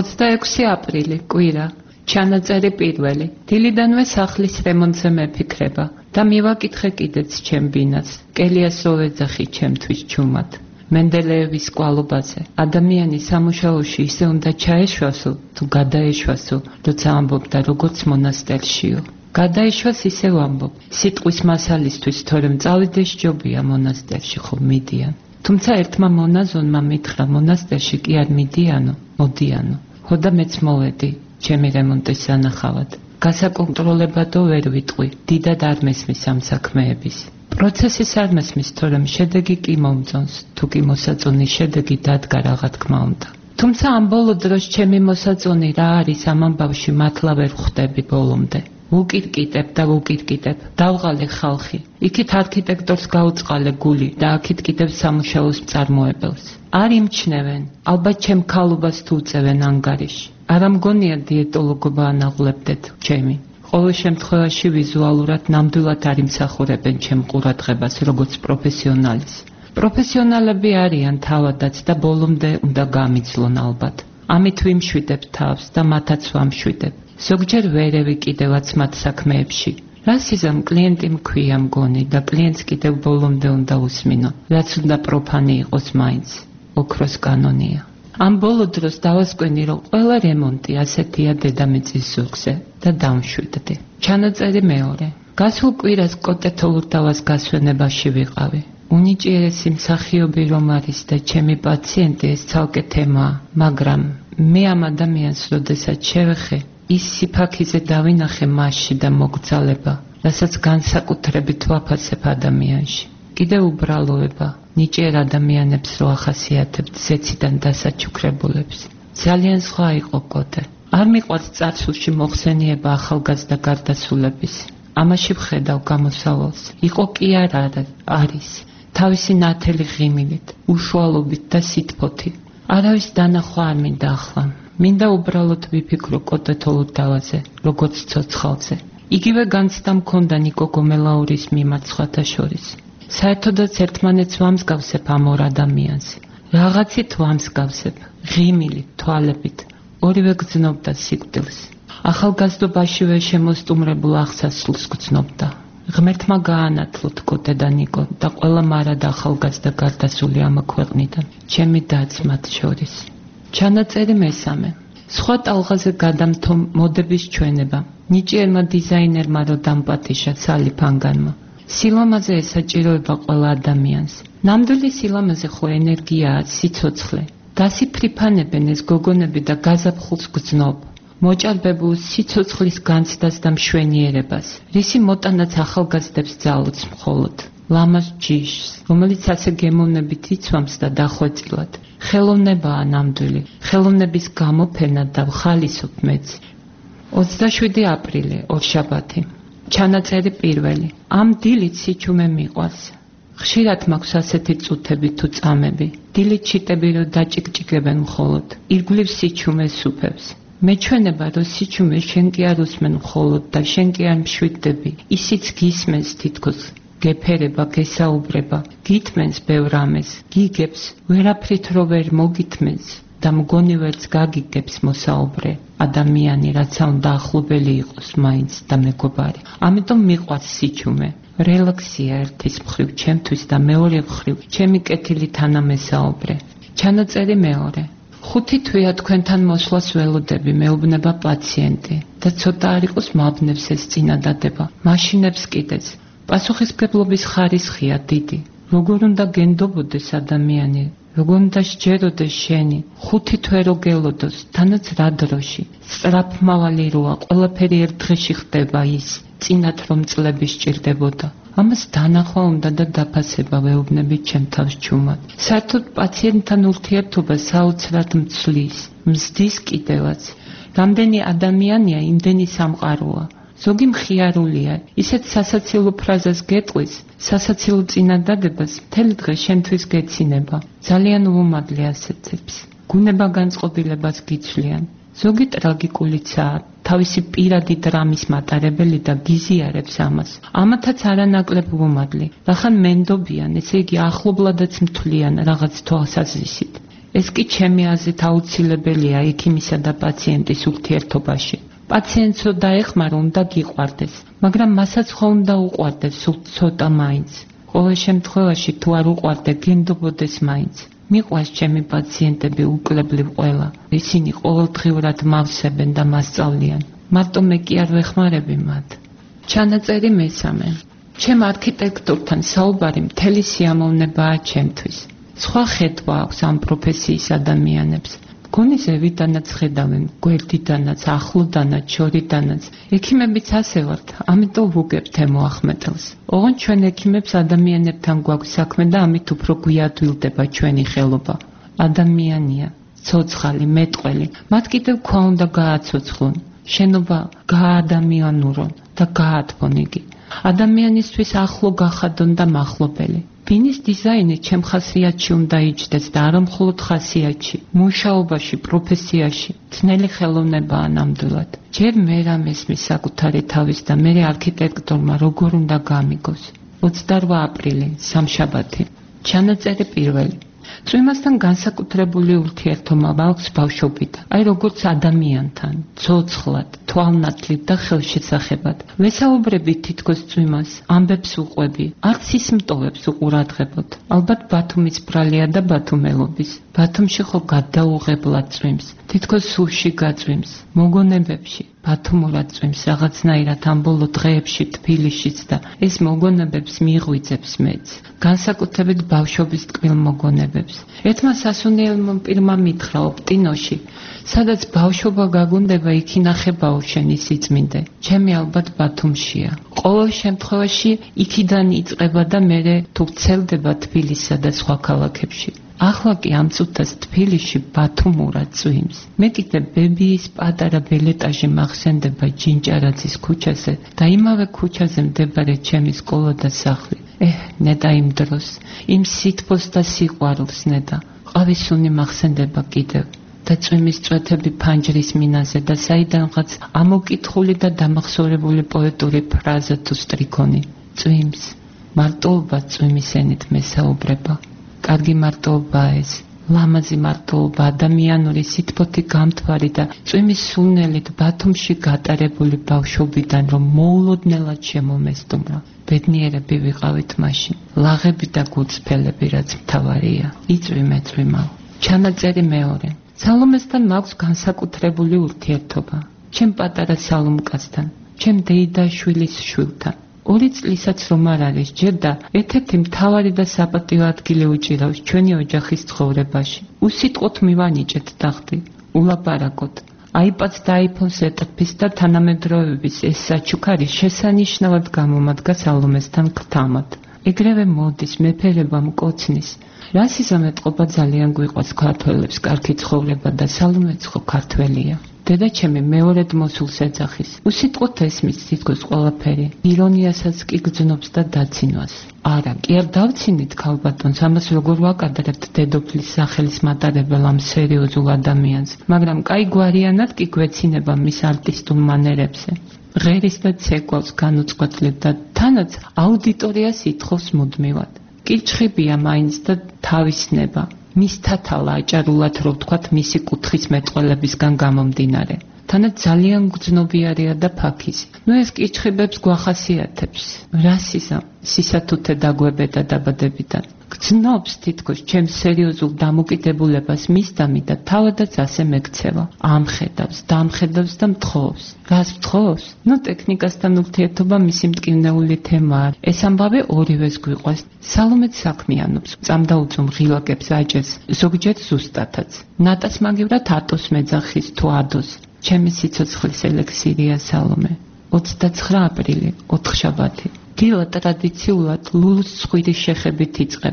26 აპრილი, კვირა. ჩანაწერი პირველი. დილიდანვე სახლის რემონტზე მეფიქრება და მივაკითხე კიდეც ჩემ ბინას. კელიას რო ვეძახი ჩემთვის ჩუმად. მენდელეევის კვალობაზე. ადამიანი სამუშაოში ისე უნდა ჩაეშვასო, თუ გადაეშვასო, როცა ამბობდა როგორც მონასტერშიო. გადაეშვას ისე ვამბობ. სიტყვის მასალისთვის თორემ წავიდეს ჯობია მონასტერში ხომ მიდიან. თუმცა ერთმა მონაზონმა მითხრა მონასტერში კი არ მიდიანო, მოდიანო. ხო და მეც მოვედი, ჩემი რემონტის სანახავად. გასაკონტროლებადო ვერ ვიტყვი, დიდად არ მესმის ამ საქმეების. პროცესის არ მესმის, თორემ შედეგი კი მომწონს, თუ კი მოსაწონი შედეგი დადგა რა თქმა უნდა. თუმცა ამ ბოლო დროს ჩემი მოსაწონი რა არის ამ ამბავში მართლა ვერ ხვდები ბოლომდე. ვუკირკიტებ და ვუკირკიტებ, დავღალე ხალხი. იქით არქიტექტორს გაუწყალე გული და აქეთ კიდევ სამუშაოს მწარმოებელს. არ იმჩნევენ, ალბათ ჩემ ქალობას თუ უწევენ ანგარიში. არა მგონია დიეტოლოგობა ანაღლებდეთ ჩემი. ყოველ შემთხვევაში ვიზუალურად ნამდვილად არ იმსახურებენ ჩემ ყურადღებას როგორც პროფესიონალის. პროფესიონალები არიან თავადაც და ბოლომდე უნდა გამიძლონ ალბათ. ამით ვიმშვიდებ თავს და მათაც ვამშვიდებ. ზოგჯერ ვერევი კიდევაც მათ საქმეებში. რასიზამ კლიენტი მქვია მგონი და კლიენტს კიდევ ბოლომდე უნდა უსმინო, რაც უნდა პროფანი იყოს მაინც. ოქროს კანონია. ამ ბოლო დროს დავასკვენი, რომ ყველა რემონტი ასეთია დედამიწის ზურგზე და დამშვიდდი. ჩანაწერი მეორე. გასულ კვირას კოტეთოლურდავას გასვენებაში ვიყავი. უნიჭიერესი მსახიობი რომ არის და ჩემი პაციენტი ეს ცალკე თემაა, მაგრამ მე ამ ადამიანს როდესაც შევეხე, ის სიფაქიზე დავინახე მასში და მოგძალება, რასაც განსაკუთრებით ვაფასებ ადამიანში. კიდევ უბრალოება, ნიჭიერ ადამიანებს რო ახასიათებთ ზეციდან დასაჩუქრებულებს. ძალიან სხვა იყო კოტე. არ მიყვარს წარსულში მოხსენიება ახალგაზრდა გარდაცვლების. ამაში ვხედავ გამოსავალს. იყო კი არ არის. თავისი ნათელი ღიმილით, უშუალობით და სითბოთი. არავის დანახვა არ მინდა ახლა. მინდა უბრალოდ ვიფიქრო კოტეთოლურდავაზე, როგორც ცოცხალზე. იგივე განცდა მქონდა ნიკო გომელაურის მიმართ სხვათა შორის. საერთოდაც ერთმანეთს ვამსგავსებ ამ ორ ადამიანს. რაღაცით ვამსგავსებ, ღიმილით, თვალებით. ორივე გრძნობდა სიკვდილს. ახალგაზრდობაშივე შემოსტუმრებულ აღსასრულს გრძნობდა. ღმერთმა გაანათლოთ კოტე და ნიკო და ყველა მარად ახალგაზრდა გარდაცვლილი ამ ქვეყნიდან, ჩემი დაც მათ შორის. ჩანაწერი მესამე. სხვა ტალღაზე გადამთო მოდების ჩვენება. ნიჭიერმა დიზაინერმა რო დამპატიშა სალი ფანგანმა. სილამაზე ესაჭიროება ყველა ადამიანს. ნამდვილი სილამაზე ხო ენერგიაა, სიცოცხლე. დასიფრიფანებენ ეს გოგონები და გაზაფხულს გრძნობ. მოჭარბებულ სიცოცხლის განცდას და მშვენიერებას. რისი მოტანაც ახალგაზრდებს ძალოც მხოლოდ. ლამაზ ჯიშს, რომელიც ასე გემოვნებით იცვამს და დახვეწილად. ხელოვნებაა ნამდვილი. ხელოვნების გამოფენა და ვხალისობ მეც. 27 აპრილი, ორშაბათი. ჩანაწერი პირველი. ამ დილით სიჩუმე მიყვარს. ხშირად მაქვს ასეთი წუთები თუ წამები. დილით ჩიტები რო დაჭიკჭიკებენ მხოლოდ. ირგვლივ სიჩუმე სუფევს. მეჩვენება რომ სიჩუმე შენ კი არ უსმენ მხოლოდ და შენ კი არ მშვიდდები. ისიც გისმენს თითქოს. გეფერება, გესაუბრება, გითმენს ბევრ ამეს, გიგებს, ვერაფრით რო ვერ მოგითმენს და მგონი ვერც გაგიგებს მოსაუბრე. ადამიანი რაცა უნდა ახლობელი იყოს მაინც და მეგობარი. ამიტომ მიყვარს სიჩუმე. რელაქსია ერთის მხრივ ჩემთვის და მეორე მხრივ ჩემი კეთილი თანამესაუბრე. ჩანაწერი მეორე. 5 თვეა თქვენთან მოსვლას ველოდები, მეუბნება პაციენტი და ცოტა არ იყოს მაბნევს ეს წინადადება. მაშინებს კიდეც. პასუხისმგებლობის ხარისხია დიდი. როგორ უნდა გენდობოდეს ადამიანი, როგორ უნდა სჯეროდეს შენი, 5 თვე რო გელოდოს, თანაც რა დროში. სწრაფმავალი როა, ყველაფერი ერთ დღეში ხდება ის, წინათ რომ წლები სჭირდებოდა. ამას დანახვა უნდა და დაფასება ვეუბნებით ჩემ თავს ჩუმად. საერთოდ პაციენტთან ურთიერთობა საოცრად მცლის, მზდის კიდევაც. რამდენი ადამიანია, იმდენი სამყაროა. ზოგი მხიარულია, ისეთ სასაცილო ფრაზას გეტყვის, სასაცილო წინადადებას მთელი დღე შენთვის გეცინება. ძალიან უუმადლე ასეთებს. გუნება განწყობილებას გიცვლიან. ზოგი ტრაგიკულიცაა, თავისი პირადი დრამის მატარებელი და გიზიარებს ამას. ამათაც არანაკლებ უუმადლი. რახან მენდობიან, ესე იგი ახლობლადაც მთვლიან რაღაც თვალსაზრისით. ეს კი ჩემი აზრით აუცილებელია ექიმისა და პაციენტის ურთიერთობაში. პაციენტსო დაეხმარო უნდა გიყვარდეს, მაგრამ მასაც ხო უნდა უყვარდეს სულ ცოტა მაინც. ყოველ შემთხვევაში თუ არ უყვარდე, გენდობოდეს მაინც. მიყვარს ჩემი პაციენტები უკლებლივ ყველა. ისინი ყოველდღიურად მავსებენ და მასწავლიან. მარტო მე კი არ ვეხმარები მათ. ჩანაწერი მესამე. ჩემ არქიტექტორთან საუბარი მთელი სიამოვნებაა ჩემთვის. სხვა ხედვა აქვს ამ პროფესიის ადამიანებს. გონიზევიდანაც ხედავენ, გვერდიდანაც, ახლოდანაც, შორიდანაც. ექიმებიც ასე ვართ, ამიტომ ვუგებთ ემოახმეტელს. ოღონდ ჩვენ ექიმებს ადამიანებთან გვაქვს საქმე და ამით უფრო გვიადვილდება ჩვენი ხელობა. ადამიანია, ცოცხალი, მეტყველი. მათ კიდევ ქვა უნდა გააცოცხლონ. შენობა გაადამიანურონ და გაათბონ იგი. ადამიანისთვის ახლო გახადონ და მახლობელი. ბინის დიზაინი ჩემ ხასიათში უნდა იჯდეს და არა მხოლოდ ხასიათში, მუშაობაში, პროფესიაში. ძნელი ხელოვნებაა ნამდვილად. ჯერ მე რა მესმის საკუთარი თავის და მე არქიტექტორმა როგორ უნდა გამიგოს. 28 აპრილი, სამშაბათი. ჩანაწერი პირველი. წვიმასთან განსაკუთრებული ურთიერთობა მაქვს ბავშვობით, აი როგორც ადამიანთან, ცოცხლად, თვალნათლივ და ხელშესახებად. ვესაუბრები თითქოს წვიმას, ამბებს უყვები, არც ის მტოვებს უყურადღებოთ. ალბათ ბათუმის ბრალია და ბათუმელობის. ბათუმში ხო გადაუღებლად წვიმს, თითქოს სულში გაწვიმს, მოგონებებში. ბათუმურად წვიმს რაღაცნაირად ამ ბოლო დღეებში თბილისშიც და ეს მოგონებებს მიღვიძებს მეც. განსაკუთრებით ბავშვობის ტკბილ მოგონებებს. ერთმა სასუნეელმა პირმა მითხრა ოპტინოში, სადაც ბავშვობა გაგუნდება, იქ ინახებაო შენი სიწმინდე. ჩემი ალბათ ბათუმშია. ყოველ შემთხვევაში იქიდან იწყება და მერე თუ ვრცელდება თბილისსა და სხვა ქალაქებში. ახლა კი ამ წუთას თბილისში ბათუმურად წვიმს. მე კიდე ბებიის პატარა ბელეტაჟი მახსენდება ჯინჭარაძის ქუჩაზე და იმავე ქუჩაზე მდებარე ჩემი სკოლა და სახლი. ნედა იმ დროს, იმ სითბოს და სიყვარულს ნედა. ყავისუნი მახსენდება კიდევ. და წვიმის წვეთები ფანჯრის მინაზე და საიდანღაც ამოკითხული და დამახსოვრებული პოეტური ფრაზა თუ სტრიქონი. წვიმს. მარტოობა წვიმის ენით მესაუბრება. კარგი მარტოობაა ეს, ლამაზი მარტოობა, ადამიანური სითბოთი გამთვარი და წვიმის სუნელით ბათუმში გატარებული ბავშვობიდან რომ მოულოდნელად შემომესტუმრა. ბედნიერები ვიყავით მაშინ, ლაღები და გულწრფელები რაც მთავარია. იწვიმე წვიმაო. ჩანაწერი მეორე. სალომესთან მაქვს განსაკუთრებული ურთიერთობა. ჩემ პატარა სალომკაცთან, ჩემ დეიდაშვილის შვილთან. 2 წლისაც რომ არ არის ჯერ და ერთ-ერთი მთავარი და საპატიო ადგილი უჭირავს ჩვენი ოჯახის ცხოვრებაში. უსიტყვოდ მივანიჭეთ ტახტი, ულაპარაკოთ. iPad-ს და iPhone-ს ეტყვის და თანამედროვეების ეს საჩუქარი შესანიშნავად გამომადგა სალომესთან გთამად. ეგრევე მოდის, მეფერება მკოცნის. რასიზმეტყობა ძალიან გვიყვარს ქართველებს, კარგი ცხოვრება და სალომეც ხო ქართველია. დედაჩემი მეორედ მოსულს ეძახის. უსიტყვოდ ესმის თითქოს ყველაფერი. ირონიასაც კი გძნობს და დაცინვას. არა, კი არ დავცინით ქალბატონს, ამას როგორ ვაკადრებთ დედოფლის სახელის მატარებელ ამ სერიოზულ ადამიანს, მაგრამ კაი გვარიანად კი გვეცინება მის არტისტულ მანერებზე. ღერის და ცეკვავს განუწყვეტლივ და თანაც აუდიტორიას ითხოვს მუდმივად. კირჩხიბია მაინც და თავისნება. მის თათალა აჭარულად რო ვთქვათ მისი კუთხის მეტყველებისგან გამომდინარე. თანაც ძალიან გრძნობიარეა და ფაქიზი. ეს კირჩხიბებს გვახასიათებს. რასიზმ, სისათუთე დაგვებედა დაბადებიდან. გრძნობს თითქოს ჩემს სერიოზულ დამოკიდებულებას მისდამი და თავადაც ასე მეკცევა. ამხედავს, დამხედავს და მთხოვს. რას მთხოვს? ტექნიკასთან ურთიერთობა მისი მტკივნეული თემაა. ეს ამბავი ორივეს გვიყვარს. სალომეც საქმიანობს, წამდაუწում ღილაკებს აჭერს, ზოგჯერ ზუსტათაც. ნატას მაგივრად ატოს მეძახის თუ ადოს. ჩემი სიცოცხლის ელექსირია სალომე. 29 აპრილი, ოთხშაბათი. დილა ტრადიციულად ლულუს ცხვირის შეხებით იწყება.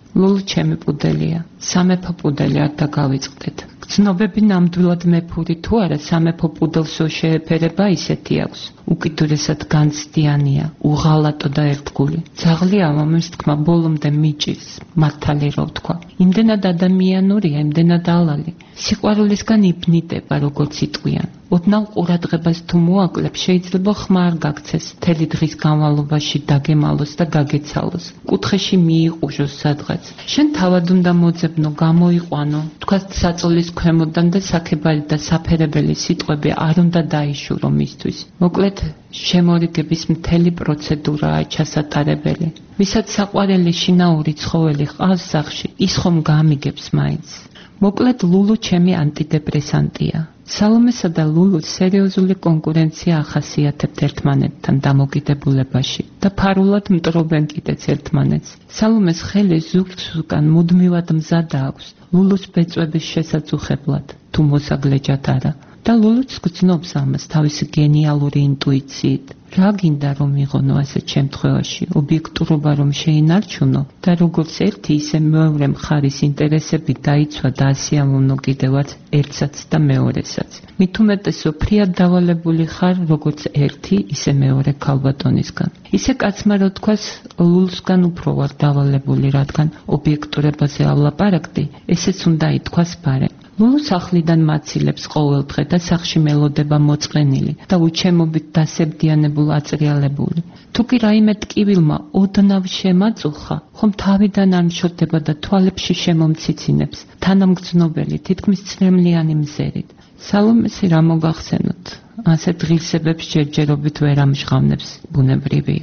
ლულუ ჩემი პუდელია, სამეფო პუდელი არ დაგავიწყდეთ. გრძნობები ნამდვილად მეფური თუ არა, სამეფო პუდელსო შეეფერება ისეთი აქვს. უკიდურესად განცდიანია, უღალატო და ერთგული. ძაღლია მომის თქმა ბოლომდე მიჭირს, მართალი რო ვთქვა. იმდენად ადამიანურია, იმდენად ალალი. სიყვარულისგან იბნიდება, როგორც იტყვიან. ოდნავ ყურადღებას თუ მოაკლებ, შეიძლება ხმა არ გაქცეს, მთელი დღის განმავლობაში დაგემალოს და გაგეცალოს. კუთხეში მიიყუჟოს სადღაც. შენ თავად უნდა მოძებნო, გამოიყვანო, თქვათ საწოლის ქვემოდან და საქებალი და საფერებელი სიტყვები არ უნდა დაიშურო მისთვის. მოკლედ, შემორიგების მთელი პროცედურაა ჩასატარებელი. ვისაც საყვარელი შინაური ცხოველი ყავს სახლში, ის ხომ გამიგებს მაინც. მოკლედ, ლულუ ჩემი ანტიდეპრესანტია. სალომესა და ლულუს სერიოზული კონკურენცია ახასიათებთ ერთმანეთთან დამოკიდებულებაში და ფარულად მტრობენ კიდეც ერთმანეთს. სალომეს ხელი ზურგს უკან მუდმივად მზად აქვს, ლულუს ბეწვების შესაძუხებლად, თუ მოსაგლეჯად არა. და ლულუც გრძნობს ამას თავისი გენიალური ინტუიციით. რა გინდა რომ იღონო ასეთ შემთხვევაში, ობიექტურობა რომ შეინარჩუნო და როგორც ერთი ისე მეორე მხარის ინტერესები დაიცვა და ასიამოვნო კიდევაც ერთსაც და მეორესაც. მით უმეტეს სოფრიად დავალებული ხარ როგორც ერთი ისე მეორე ქალბატონისგან. ისე კაცმა რო თქვას, ლულუსგან უფრო ვარ დავალებული, რადგან ობიექტურებაზე ავლაპარაკდი, ესეც უნდა ითქვას ბარემ. ლულუ სახლიდან მაცილებს ყოველდღე და სახლში მელოდება მოწყენილი და უჩემობით დასებდიანებულ აწრიალებული. თუ კი რაიმე ტკივილმა ოდნავ შემაწუხა, ხომ თავიდან არ მშორდება და თვალებში შემომციცინებს, თანამგრძნობელი, თითქმის წრემლიანი მზერით. სალომესი რა მოგახსენოთ, ასეთ ღირსებებს ჯერჯერობით ვერ ამჟღავნებს, ბუნებრივია.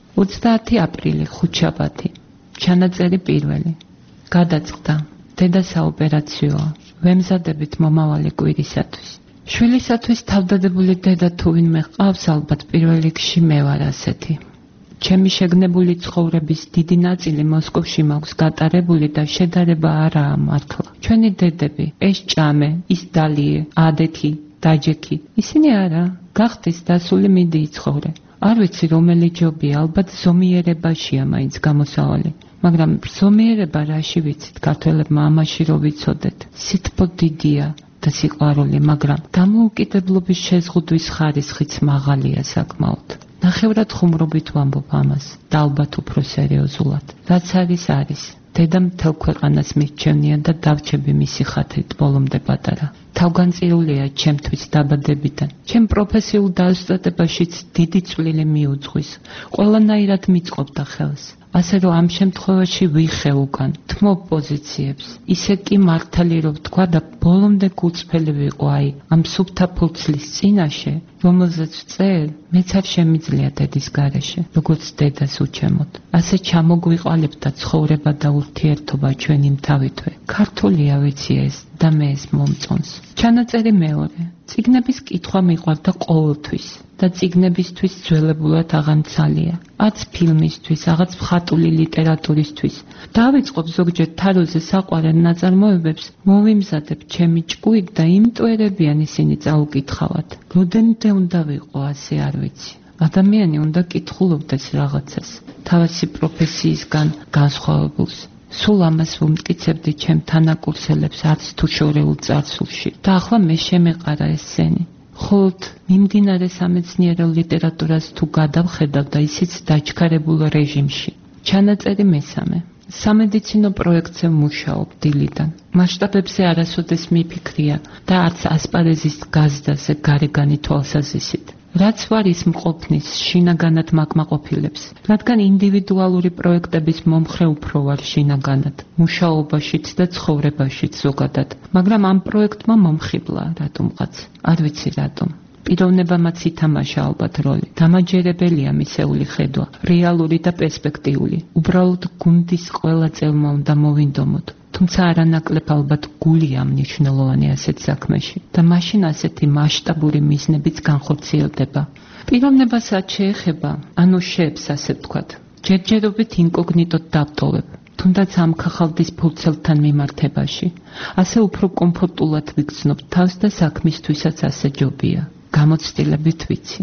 30 აპრილი, ხუთშაბათი, ჩანაწერი პირველი. გადაწყდა, დედა საოპერაციოა. ვემზადებით მომავალი კვირისათვის. შვილისათვის თავდადებული დედა თუ ვინმე ყავს, ალბათ პირველ რიგში მე ვარ ასეთი. ჩემი შეგნებული ცხოვრების დიდი ნაწილი მოსკოვში მაქვს გატარებული და შედარება არაა მართლა. ჩვენი დედები, ეს ჭამე, ის დალიე, ადეთი, დაჯექი, ისინი არა, გახდის დასული მიდი იცხოვრე. არ ვიცი რომელი ჯობია, ალბათ ზომიერებაშია მაინც გამოსავალი. მაგრამ ზომიერება რაში ვიცით, ქართველებმა ამაში რო ვიცოდეთ. სითბო დიდია და სიყვარული, მაგრამ დამოუკიდებლობის შეზღუდვის ხარისხიც მაღალია საკმაოდ. ნახევრად ხუმრობით ვამბობ ამას და ალბათ უფრო სერიოზულად. რაც არის არის. დედა მთელ ქვეყანას მირჩევნია და დავრჩები მისი ხათრით ბოლომდე პატარა. თავგანწირულია ჩემთვის დაბადებიდან. ჩემ პროფესიულ დაუსტატებაშიც დიდი წვლილი მიუძღვის. ყველანაირად მიწყობდა ხელს. ასე რომ ამ შემთხვევაში ვიხე უკან, თმობ პოზიციებს. ისე კი მართალი რო ვთქვა და ბოლომდე გულწრფელი ვიყო აი ამ სუფთა ფურცლის წინაშე, რომელზეც ვწერ, მეც არ შემიძლია დედის გარეშე, როგორც დედას უჩემოთ. ასე ჩამოგვიყალიბდა ცხოვრება და ურთიერთობა ჩვენი მთავითვე. ქართულია ვიცი ეს და მე ეს მომწონს. ჩანაწერი მეორე. წიგნების კითხვა მიყვარდა ყოველთვის და წიგნებისთვის ძველებულად აღამცალია. აც ფილმისთვის, რაღაც მხატული ლიტერატურისთვის. დავიწყობ ზოგჯერ თაროზე საყვარელ ნაწარმოებებს, მოვიმზადებ ჩემი ჭკუით და იმტვერებიან ისინი წაუკითხავად. როდენმდე უნდა ვიყო ასე არ ვიცი. ადამიანი უნდა კითხულობდეს რაღაცას, თავისი პროფესიისგან განსხვავებულს. სულ ამას ვუმტკიცებდი ჩემ თანაკურსელებს არც თუ შორეულ წარსულში და ახლა მე შემეყარა ეს სცენი. ხოლოდ მიმდინარე სამეცნიერო ლიტერატურას თუ გადავხედავ და ისიც დაჩქარებულ რეჟიმში. ჩანაწერი მესამე. სამედიცინო პროექტზე ვმუშაობ დილიდან. მასშტაბებზე არასოდეს მიფიქრია და არც ასპარეზის გაზდაზე გარეგანი თვალსაზრისით. რაც ვარ ის მყოფნის შინაგანად მაკმაყოფილებს, რადგან ინდივიდუალური პროექტების მომხრე უფრო ვარ შინაგანად, მუშაობაშიც და ცხოვრებაშიც ზოგადად, მაგრამ ამ პროექტმა მომხიბლა რატომღაც, არ ვიცი რატომ. პიროვნებამაც ითამაშა ალბათ როლი. დამაჯერებელია მისეული ხედვა, რეალური და პერსპექტიული. უბრალოდ გუნდის ყველა წევრმა უნდა მოვინდომოთ. თუმცა არანაკლებ ალბათ გულია მნიშვნელოვანი ასეთ საქმეში და მაშინ ასეთი მასშტაბური მიზნებიც განხორციელდება. პიროვნებასაც შეეხება, ანუ შეებს ასე ვთქვათ. ჯერჯერობით ინკოგნიტოდ დავტოვებ, თუნდაც ამ ქაღალდის ფურცელთან მიმართებაში. ასე უფრო კომფორტულად ვიგრძნობ თავს და საქმისთვისაც ასე ჯობია. გამოცდილებით ვიცი.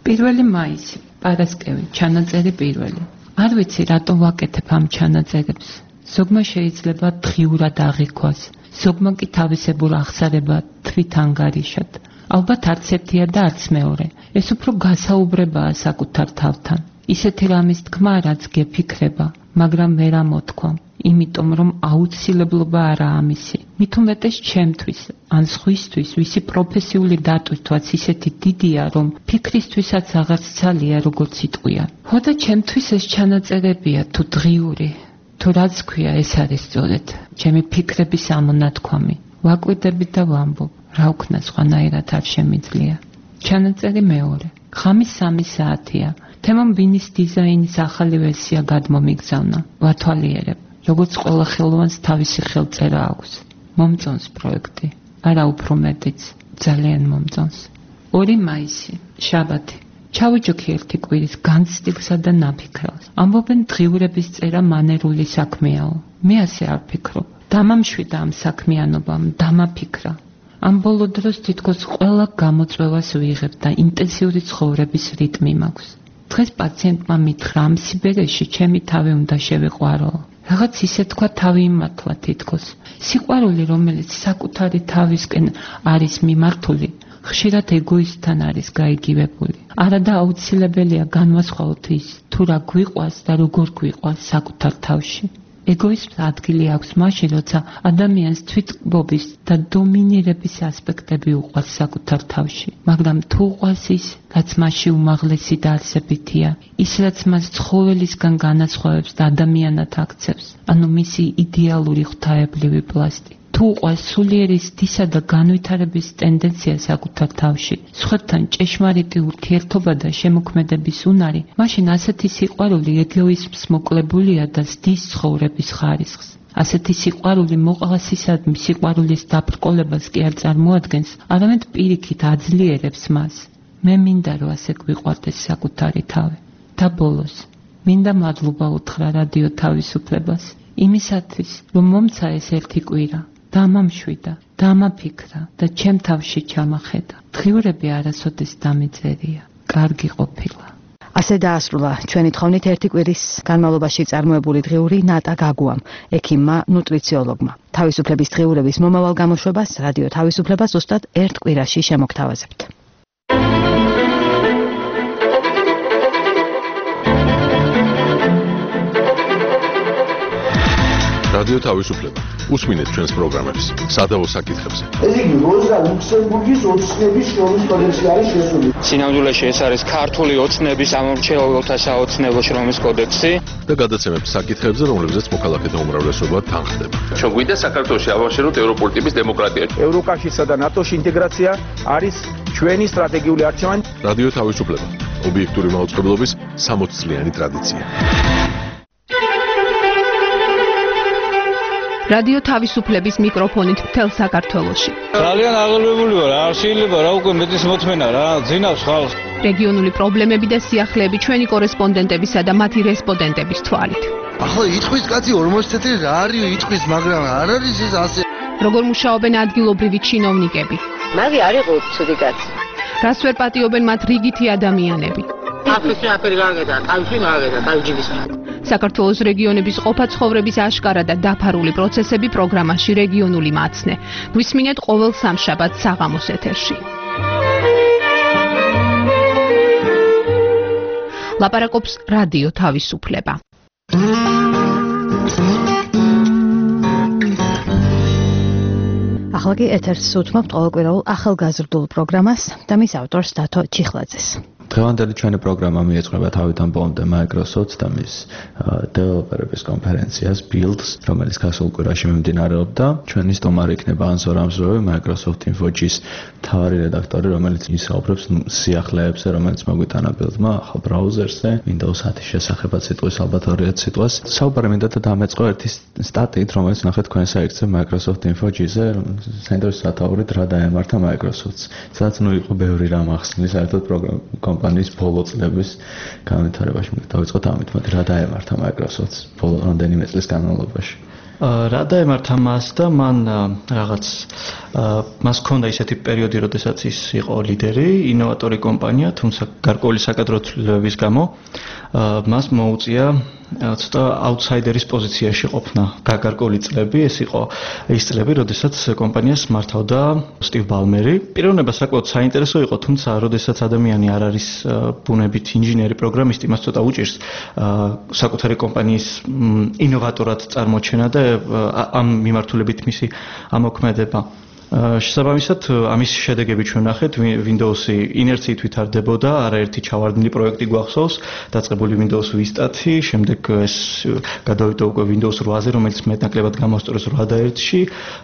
1 მაისი, პარასკევი, ჩანაწერი პირველი. არ ვიცი რატომ ვაკეთებ ამ ჩანაწერებს. ზოგმა შეიძლება დღიურად აღიქვას, ზოგმა კი თავისებურ აღსარება თვით ანგარიშად. ალბათ არც ერთია და არც მეორე. ეს უფრო გასაუბრებაა საკუთარ თავთან. ისეთი რამის თქმა, რაც გეფიქრება, მაგრამ ვერ ამოთქვა, იმიტომ რომ აუცილებლობა არაა ამისი. მით უმეტეს ჩემთვის, ან სხვისთვის, ვისი პროფესიული დატვირთვაც ისეთი დიდია, რომ ფიქრისთვისაც აღარც ძალია, როგორც იტყვია. ხო და ჩემთვის ეს ჩანაწერებია თუ დღიური, თუ რაც ქვია, ეს არის სწორედ ჩემი ფიქრების ამონათქვამი. ვაკვირდებით და ვამბობ, რა ვქნა სხვანაირად არ შემიძლია. ჩანაწერი მეორე. ხამის 3 საათია. თემამ ბინის დიზაინის ახალი ვერსია გადმომიგზავნა. ვათვალიერებ, როგორც ყველა ხელოვანს თავისი ხელწერა აქვს. მომწონს პროექტი, არა უფრო მეტიც, ძალიან მომწონს. 2 მაისი, შაბათი. ჩავიჯოქი ერთი კვირის განცდილსა და ნაფიქრალს. ამბობენ დღიურების წერა მანერული საქმეაო. მე ასე არ ფიქრობ. დამამშვიდა ამ საქმიანობამ, დამაფიქრა. ამ ბოლო დროს თითქოს ყველა გამოწვევას ვიღებ და ინტენსიური ცხოვრების რიტმი მაქვს. დღეს პაციენტმა მითხრა, ამ სიბერეში ჩემი თავი უნდა შევიყვარო. რაღაც ისე თქვა თავი იმართლა თითქოს. სიყვარული, რომელიც საკუთარი თავისკენ არის მიმართული, ხშირად ეგოისტთან არის გაიგივებული. არა და აუცილებელია განვასხვაოთ ის, თუ რა გვიყვარს და როგორ გვიყვარს საკუთარ თავში. ეგოიზმს ადგილი აქვს მაშინ, როცა ადამიანს თვითკბობის და დომინირების ასპექტები უყვარს საკუთარ თავში. მაგრამ თუ უყვარს ის, რაც მასში უმაღლესი დაარსებითია, ის რაც მას ცხოველისგან განასხვავებს და ადამიანად აქცევს, ანუ მისი იდეალური ღვთაებრივი პლასტი. თუ უყვარს სულიერი ზრდისა და განვითარების ტენდენცია საკუთარ თავში, სხვებთან ჭეშმარიტი ურთიერთობა და შემოქმედების უნარი, მაშინ ასეთი სიყვარული ეგოიზმს მოკლებულია და ზრდის ცხოვრების ხარისხს. ასეთი სიყვარული მოყავასისადმი სიყვარულის დაბრკოლებას კი არ წარმოადგენს, არამედ პირიქით აძლიერებს მას. მე მინდა რომ ასე გვიყვარდეს საკუთარი თავი. და ბოლოს, მინდა მადლობა უთხრა რადიო თავისუფლებას, იმისათვის, რომ მომცა ეს ერთი კვირა. დამამშვიდა, დამაფიქრა და ჩემ თავში ჩამახედა. დღიურები არასოდეს დამიწერია. კარგი ყოფილა. ასე დაასრულა ჩვენი თხოვნით ერთი კვირის განმავლობაში წარმოებული დღიური ნატა გაგუამ, ექიმმა, ნუტრიციოლოგმა. თავისუფლების დღიურების მომავალ გამოშვებას რადიო თავისუფლებას ზუსტად ერთ კვირაში შემოგთავაზებთ. რადიო თავისუფლება. უსმინეთ ჩვენს პროგრამებს სადავო საკითხებზე. ეს იგი როზა ლუქსემბურგის ოცნების შრომის კოდექსი არის შესული. სინამდვილეში ეს არის ქართული ოცნების ამორჩეულთა საოცნებო შრომის კოდექსი და გადაცემებს საკითხებზე, რომლებზეც მოქალაქეთა უმრავლესობა თანხდება. ჩვენ გვინდა საქართველოში ავაშენოთ ევროპული ტიპის დემოკრატია. ევროკავშირსა და ნატოში ინტეგრაცია არის ჩვენი სტრატეგიული არჩევანი. რადიო თავისუფლება. ობიექტური მაუწყებლობის 60 წლიანი ტრადიცია. რადიო თავისუფლების მიკროფონით მთელ საქართველოში. ძალიან აღელვებული ვარ, არ შეიძლება რა უკვე მეტის მოთმენა რა, ძინავს ხალხს. რეგიონული პრობლემები და სიახლეები ჩვენი კორესპონდენტებისა და მათი რესპონდენტების თვალით. ახლა იტყვის კაცი 40 წელი რა არის იტყვის, მაგრამ არ არის ეს ასე. როგორ მუშაობენ ადგილობრივი ჩინოვნიკები? მაგი არ იყო ცუდი კაცი. რას ვერ პატიობენ მათ რიგითი ადამიანები? აფრიკა აფერი გაგედა, თავში მაგედა, თავჯიბის. საქართველოს რეგიონების ყოფა-ცხოვრების აშკარა და დაფარული პროცესები პროგრამაში რეგიონული მაცნე. გვისმინეთ ყოველ სამშაბათს საღამოს ეთერში. ლაპარაკობს რადიო თავისუფლება. ახლა კი ეთერს უთმობთ ყოველკვირეულ ახალგაზრდულ პროგრამას და მის ავტორს დათო ჩიხლაძეს. დღევანდელი ჩვენი პროგრამა მიეძღვნება თავიდან ბოლომდე Microsoft-ს და მის დეველოპერების კონფერენციას Builds, რომელიც გასულ კვირაში მიმდინარეობდა. ჩვენი სტუმარი იქნება ანზორ ამზროვი, Microsoft Info-ს მთავარი რედაქტორი, რომელიც ისაუბრებს სიახლეებზე, რომელიც მოგვიტანა Build-მა ახალ ბრაუზერზე, Windows 10-ის შესახებაც იტყვის ალბათ 2-3 სიტყვას. საუბარი მინდა და დამეწყო ერთი სტატიით, რომელიც ნახეთ თქვენ საიტზე Microsoft Info-ზე, საინტერესო სათაურით რა დაემართა Microsoft-ს. სადაც ნუ იყო ბევრი რამ ახსნის საერთოდ კომპანიის ბოლო წლების განვითარებაში. დავიწყოთ ამით, მაგრამ რა დაემართა Microsoft-ს ბოლო რამდენიმე წლის განმავლობაში? რა დაემართა მას და მან რაღაც მას ჰქონდა ისეთი პერიოდი, როდესაც ის იყო ლიდერი, ინოვატორი კომპანია, თუმცა გარკვეული საკადრო ცვლილებების გამო მას მოუწია ცოტა აუთსაიდერის პოზიციაში ყოფნა გაგარკვეული წლები. ეს იყო ის წლები, როდესაც კომპანიას მართავდა სტივ ბალმერი. პიროვნება საკმაოდ საინტერესო იყო, თუმცა როდესაც ადამიანი არ არის ბუნებით ინჟინერი, პროგრამისტი, მას ცოტა უჭირს საკუთარი კომპანიის ინოვატორად წარმოჩენა და ამ მიმართულებით მისი ამოქმედება. შესაბამისად, ამის შედეგები ჩვენ ნახეთ, Windows-ი ინერციით ვითარდებოდა, არაერთი ჩავარდნილი პროექტი გვახსოვს, დაწყებული Windows Vista-ი, შემდეგ ეს გადავიდა უკვე Windows 8-ზე, რომელიც მეტნაკლებად გამოსწორეს 8.1-ში.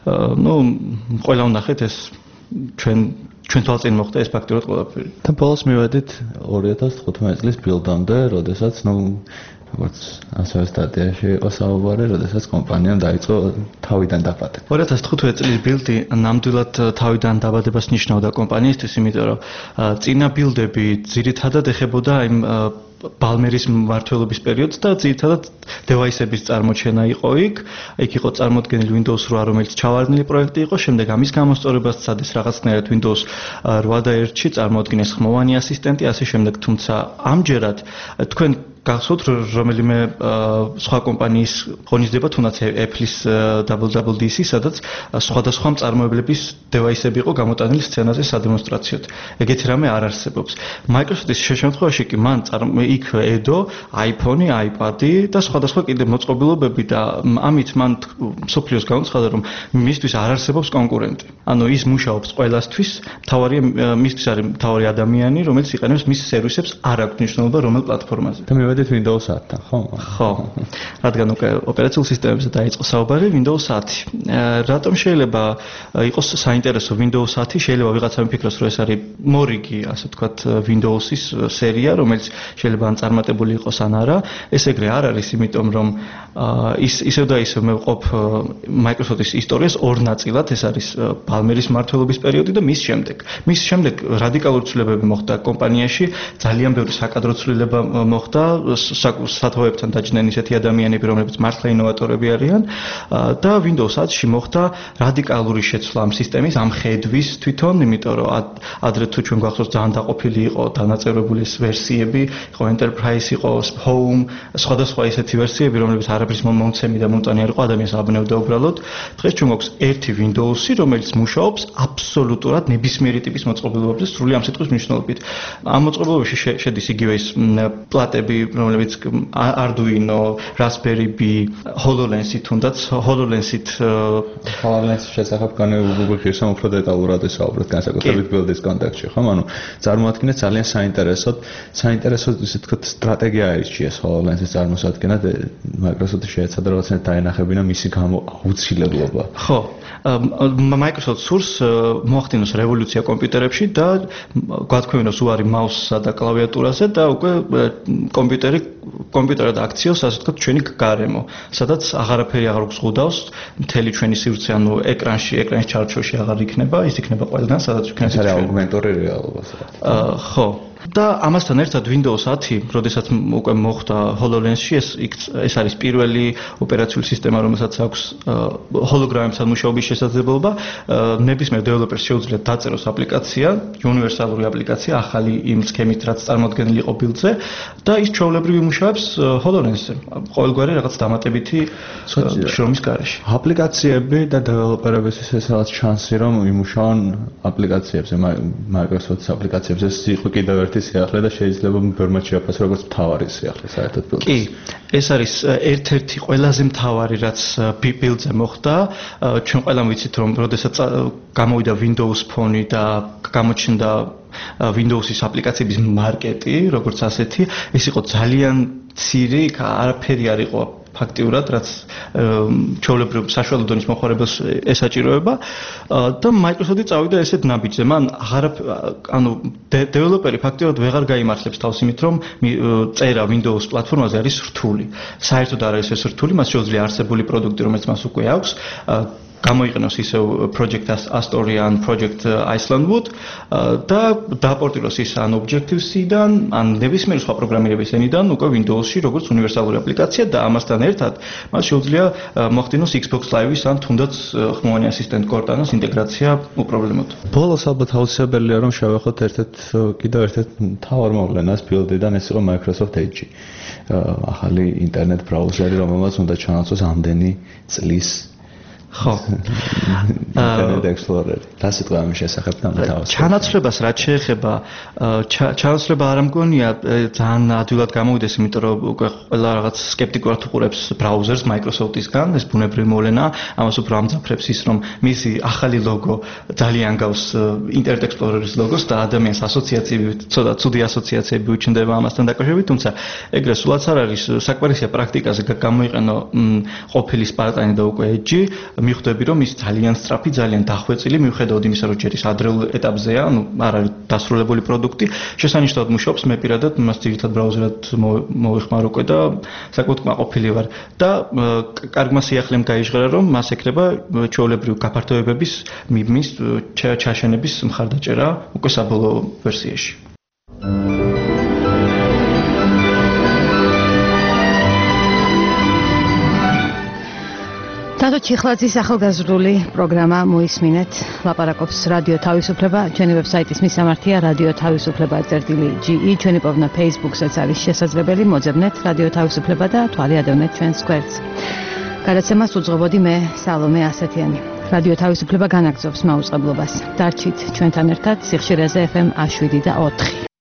ყველა ვნახეთ ეს ჩვენ თვალწინ მოხდა ეს ფაქტურად ყველაფერი. და ბოლოს მივედით 2015 წლის ბილდამდე, როდესაც როგორც ასევე სტატიაში იყო საუბარი, როდესაც კომპანიამ დაიწყო თავიდან დაბადება. 2015 წლის ბილდი ნამდვილად თავიდან დაბადებას ნიშნავდა კომპანიისთვის, იმიტომ რომ წინა ბილდები ძირითადად ეხებოდა იმ ბალმერის მმართველობის პერიოდს და ძირითადად დევაისების წარმოჩენა იყო იქ. იქ იყო წარმოდგენილი Windows 8, რომელიც ჩავარდნილი პროექტი იყო, შემდეგ ამის გამოსწორებას სცადეს რაღაცნაირად Windows 8.1-ში წარმოადგინეს ხმოვანი ასისტენტი, ასე შემდეგ, თუმცა ამჯერად თქვენ გახსოვთ რომელიმე სხვა კომპანიის ღონისძიება, თუნდაც Apple-ის WWDC, სადაც სხვადასხვა მწარმოებლების დევაისები იყო გამოტანილი სცენაზე სადემონსტრაციოდ. ეგეთი რამე არ არსებობს. Microsoft-ის შემთხვევაში კი მან იქ ედო, iPhone-ი, iPad-ი და სხვადასხვა კიდევ მოწყობილობები და ამით მან მსოფლიოს განუცხადა, რომ მისთვის არ არსებობს კონკურენტი. ანუ ის მუშაობს ყველასთვის, მისთვის არის მთავარი ადამიანი, რომელიც იყენებს მის სერვისებს, არ აქვს მნიშვნელობა რომელ პლატფორმაზე. მივედით Windows 10-თან, ხო? ხო. რადგან უკვე ოპერაციულ სისტემებზე დაიწყო საუბარი Windows 10. რატომ შეიძლება იყოს საინტერესო Windows 10? შეიძლება ვიღაცა მიფიქროს, რომ ეს არის მორიგი, ასე ვთქვათ, Windows-ის სერია, რომელიც შეიძლება ან წარმატებული იყოს ან არა. ეს ეგრე არ არის, იმიტომ რომ ისევ და ისევ მე ვყოფ Microsoft-ის ისტორიას ორ ნაწილად, ეს არის ბალმერის მმართველობის პერიოდი და მის შემდეგ. მის შემდეგ რადიკალური ცვლილებები მოხდა კომპანიაში, ძალიან ბევრი საკადრო ცვლილება მოხდა სათოვებთან დაჯდნენ ისეთი ადამიანები, რომლებიც მართლა ინოვატორები არიან და Windows 10-ში მოხდა რადიკალური შეცვლა ამ სისტემის, ამ ხედვის თვითონ, იმიტომ რომ ადრე თუ ჩვენ გვახსოვს ძალიან დაყოფილი იყო დანაწევრებული ვერსიები, იყო Enterprise, იყო Home, სხვადასხვა ისეთი ვერსიები, რომლებიც არაფრის მომცემი და მომწონი არ იყო, ადამიანს აბნევდა უბრალოდ. დღეს ჩვენ გვაქვს ერთი Windows-ი, რომელიც მუშაობს აბსოლუტურად ნებისმიერი ტიპის მოწყობილობებზე, სრული ამ სიტყვის მნიშვნელობით. ამ მოწყობილობებში შედის იგივე ის პლატები, რომლებიც Arduino, Raspberry Pi, HoloLens-ი თუნდაც HoloLens-ით HoloLens-ის შესახებ Google ღირსამ უფრო დეტალურად ესაუბრეთ განსაკუთრებით ბილდის კონტექსტში, ხო? ანუ წარმოადგენთ ძალიან საინტერესო ისე თქვა სტრატეგია აირჩიეს HoloLens-ის წარმოსადგენად Microsoft-ი შეეცადა რაღაცნაირად დაენახებინა მისი აუცილებლობა. ხო. Microsoft სურს მოახდინოს რევოლუცია კომპიუტერებში და გვათქვამინოს უარი მაუსსა და კლავიატურაზე და უკვე კომპიუტერად აქციოს, ასე ვთქვათ, ჩვენი გარემო, სადაც აღარაფერი აღარ გვზღუდავს, მთელი ჩვენი სივრცე, ანუ ეკრანის ჩარჩოში აღარ იქნება, ის იქნება ყველგან, სადაც ვქნათ ეს არის აუგმენტური რეალობა. ხო. და ამასთან ერთად Windows 10, როდესაც უკვე მოხდა HoloLens-ში, ეს არის პირველი ოპერაციული სისტემა, რომელსაც აქვს ჰოლოგრამებთან მუშაობის შესაძლებლობა. ნებისმიერ დეველოპერს შეუძლია დაწეროს აპლიკაცია, უნივერსალური აპლიკაცია, ახალი იმ სქემით, რაც წარმოდგენილი იყო ბილდზე და ის ჩვეულებრივ იმუშავებს HoloLens-ზე. ყოველგვარი რაღაც დამატებითი შრომის გარეშე. აპლიკაციები და დეველოპერების ესეც შანსი, რომ იმუშაონ აპლიკაციებზე, Microsoft-ის აპლიკაციებზე, ეს იყო კიდევ ერთი სიახლე და შეიძლება ბევრმა შეაფასოს როგორც მთავარი სიახლე საერთოდ ბილდზე. კი, ეს არის ერთ-ერთი ყველაზე მთავარი, რაც ბილდზე მოხდა. ჩვენ ყველამ ვიცით, რომ როდესაც გამოვიდა Windows Phone და გამოჩნდა Windows-ის აპლიკაციების მარკეტი, როგორც ასეთი, ეს იყო ძალიან მცირე, არაფერი არ იყო ფაქტიურად, რაც ჩვეულებრივ საშუალო დონის მოხმარებელს ესაჭიროება და Microsoft-ი წავიდა ესეთ ნაბიჯზე. მან დეველოპერი ფაქტიურად ვეღარ გაიმართლებს თავს იმით, რომ წერა Windows პლატფორმაზე არის რთული. საერთოდ არ არის ეს რთული, მას შეუძლია არსებული პროდუქტი, რომელიც მას უკვე აქვს, გამოიყენოს ისევ project Astoria ან project Icelandwood და დააპორტიროს ის ან Objective-C-დან, ან ნებისმიერი სხვა პროგრამირების ენიდან უკვე Windows-ში როგორც უნივერსალური აპლიკაცია და ამასთან ერთად მას შეუძლია მოახდინოს Xbox Live-ის ან თუნდაც ხმოვანი ასისტენტ Cortana-ს ინტეგრაცია უპრობლემოდ. ბოლოს ალბათ აუცილებელია რომ შევეხოთ კიდევ ერთ მთავარ მოვლენას Build-დან, ეს იყო Microsoft Edge. ახალი ინტერნეტ ბრაუზერი, რომელმაც უნდა ჩანაცვლოს ამდენი წლის ხო. Internet Explorer. და სიტყვა ამის შესახებ დამთავრდა. ჩანაცვლებას რაც შეეხება, ჩანაცვლება არ მგონია ძალიან ადვილად გამოვიდეს, იმიტომ რომ უკვე ყველა რაღაც სკეპტიკურად უყურებს ბრაუზერს Microsoft-ისგან, ეს ბუნებრივი მოვლენაა. ამას უფრო ამძაფრებს ის, რომ მისი ახალი ლოგო ძალიან გავს Internet Explorer-ის ლოგოს და ადამიანს ასოციაციები, ცოტა ცუდი ასოციაციები უჩნდება ამასთან დაკავშირებით, თუმცა ეგრე სულაც არ არის საკმარისია პრაქტიკაზე გამოიყენო ყოფილი Spartan და უკვე Edge. მიხვდები რომ ის ძალიან სწრაფი, ძალიან დახვეწილი, მიუხედავად იმისა, რომ ჯერ ის ადრეულ ეტაპზეა, ანუ არ არის დასრულებული პროდუქტი, შესანიშნავად მუშაობს, მე პირადად მას ძირითად ბრაუზერად მოვიხმარ უკვე და საკუთარ კმაყოფილი ვარ და კარგმა სიახლემ გაიჟღერა, რომ მას ეკრება ჩვეულებრივი გაფართოებების მიბმის ჩაშენების მხარდაჭერა უკვე საბოლოო ვერსიაში. თათო ჩიხლაძის ახალგაზრდული პროგრამა მოისმინეთ. ლაპარაკობს რადიო თავისუფლება. ჩვენი ვებსაიტის მისამართია radioთავისუფლება.ge. ჩვენი პოვნა Facebook-საც არის შესაძლებელი. მოძებნეთ რადიო თავისუფლება და თვალი ადევნეთ ჩვენს გვერდს. გადაცემას უძღვებოდი მე სალომე ასეთიანი. რადიო თავისუფლება განაგრძობს მაუწყებლობას. დარჩით ჩვენთან ერთად სიხშირეზე FM 7 და 4.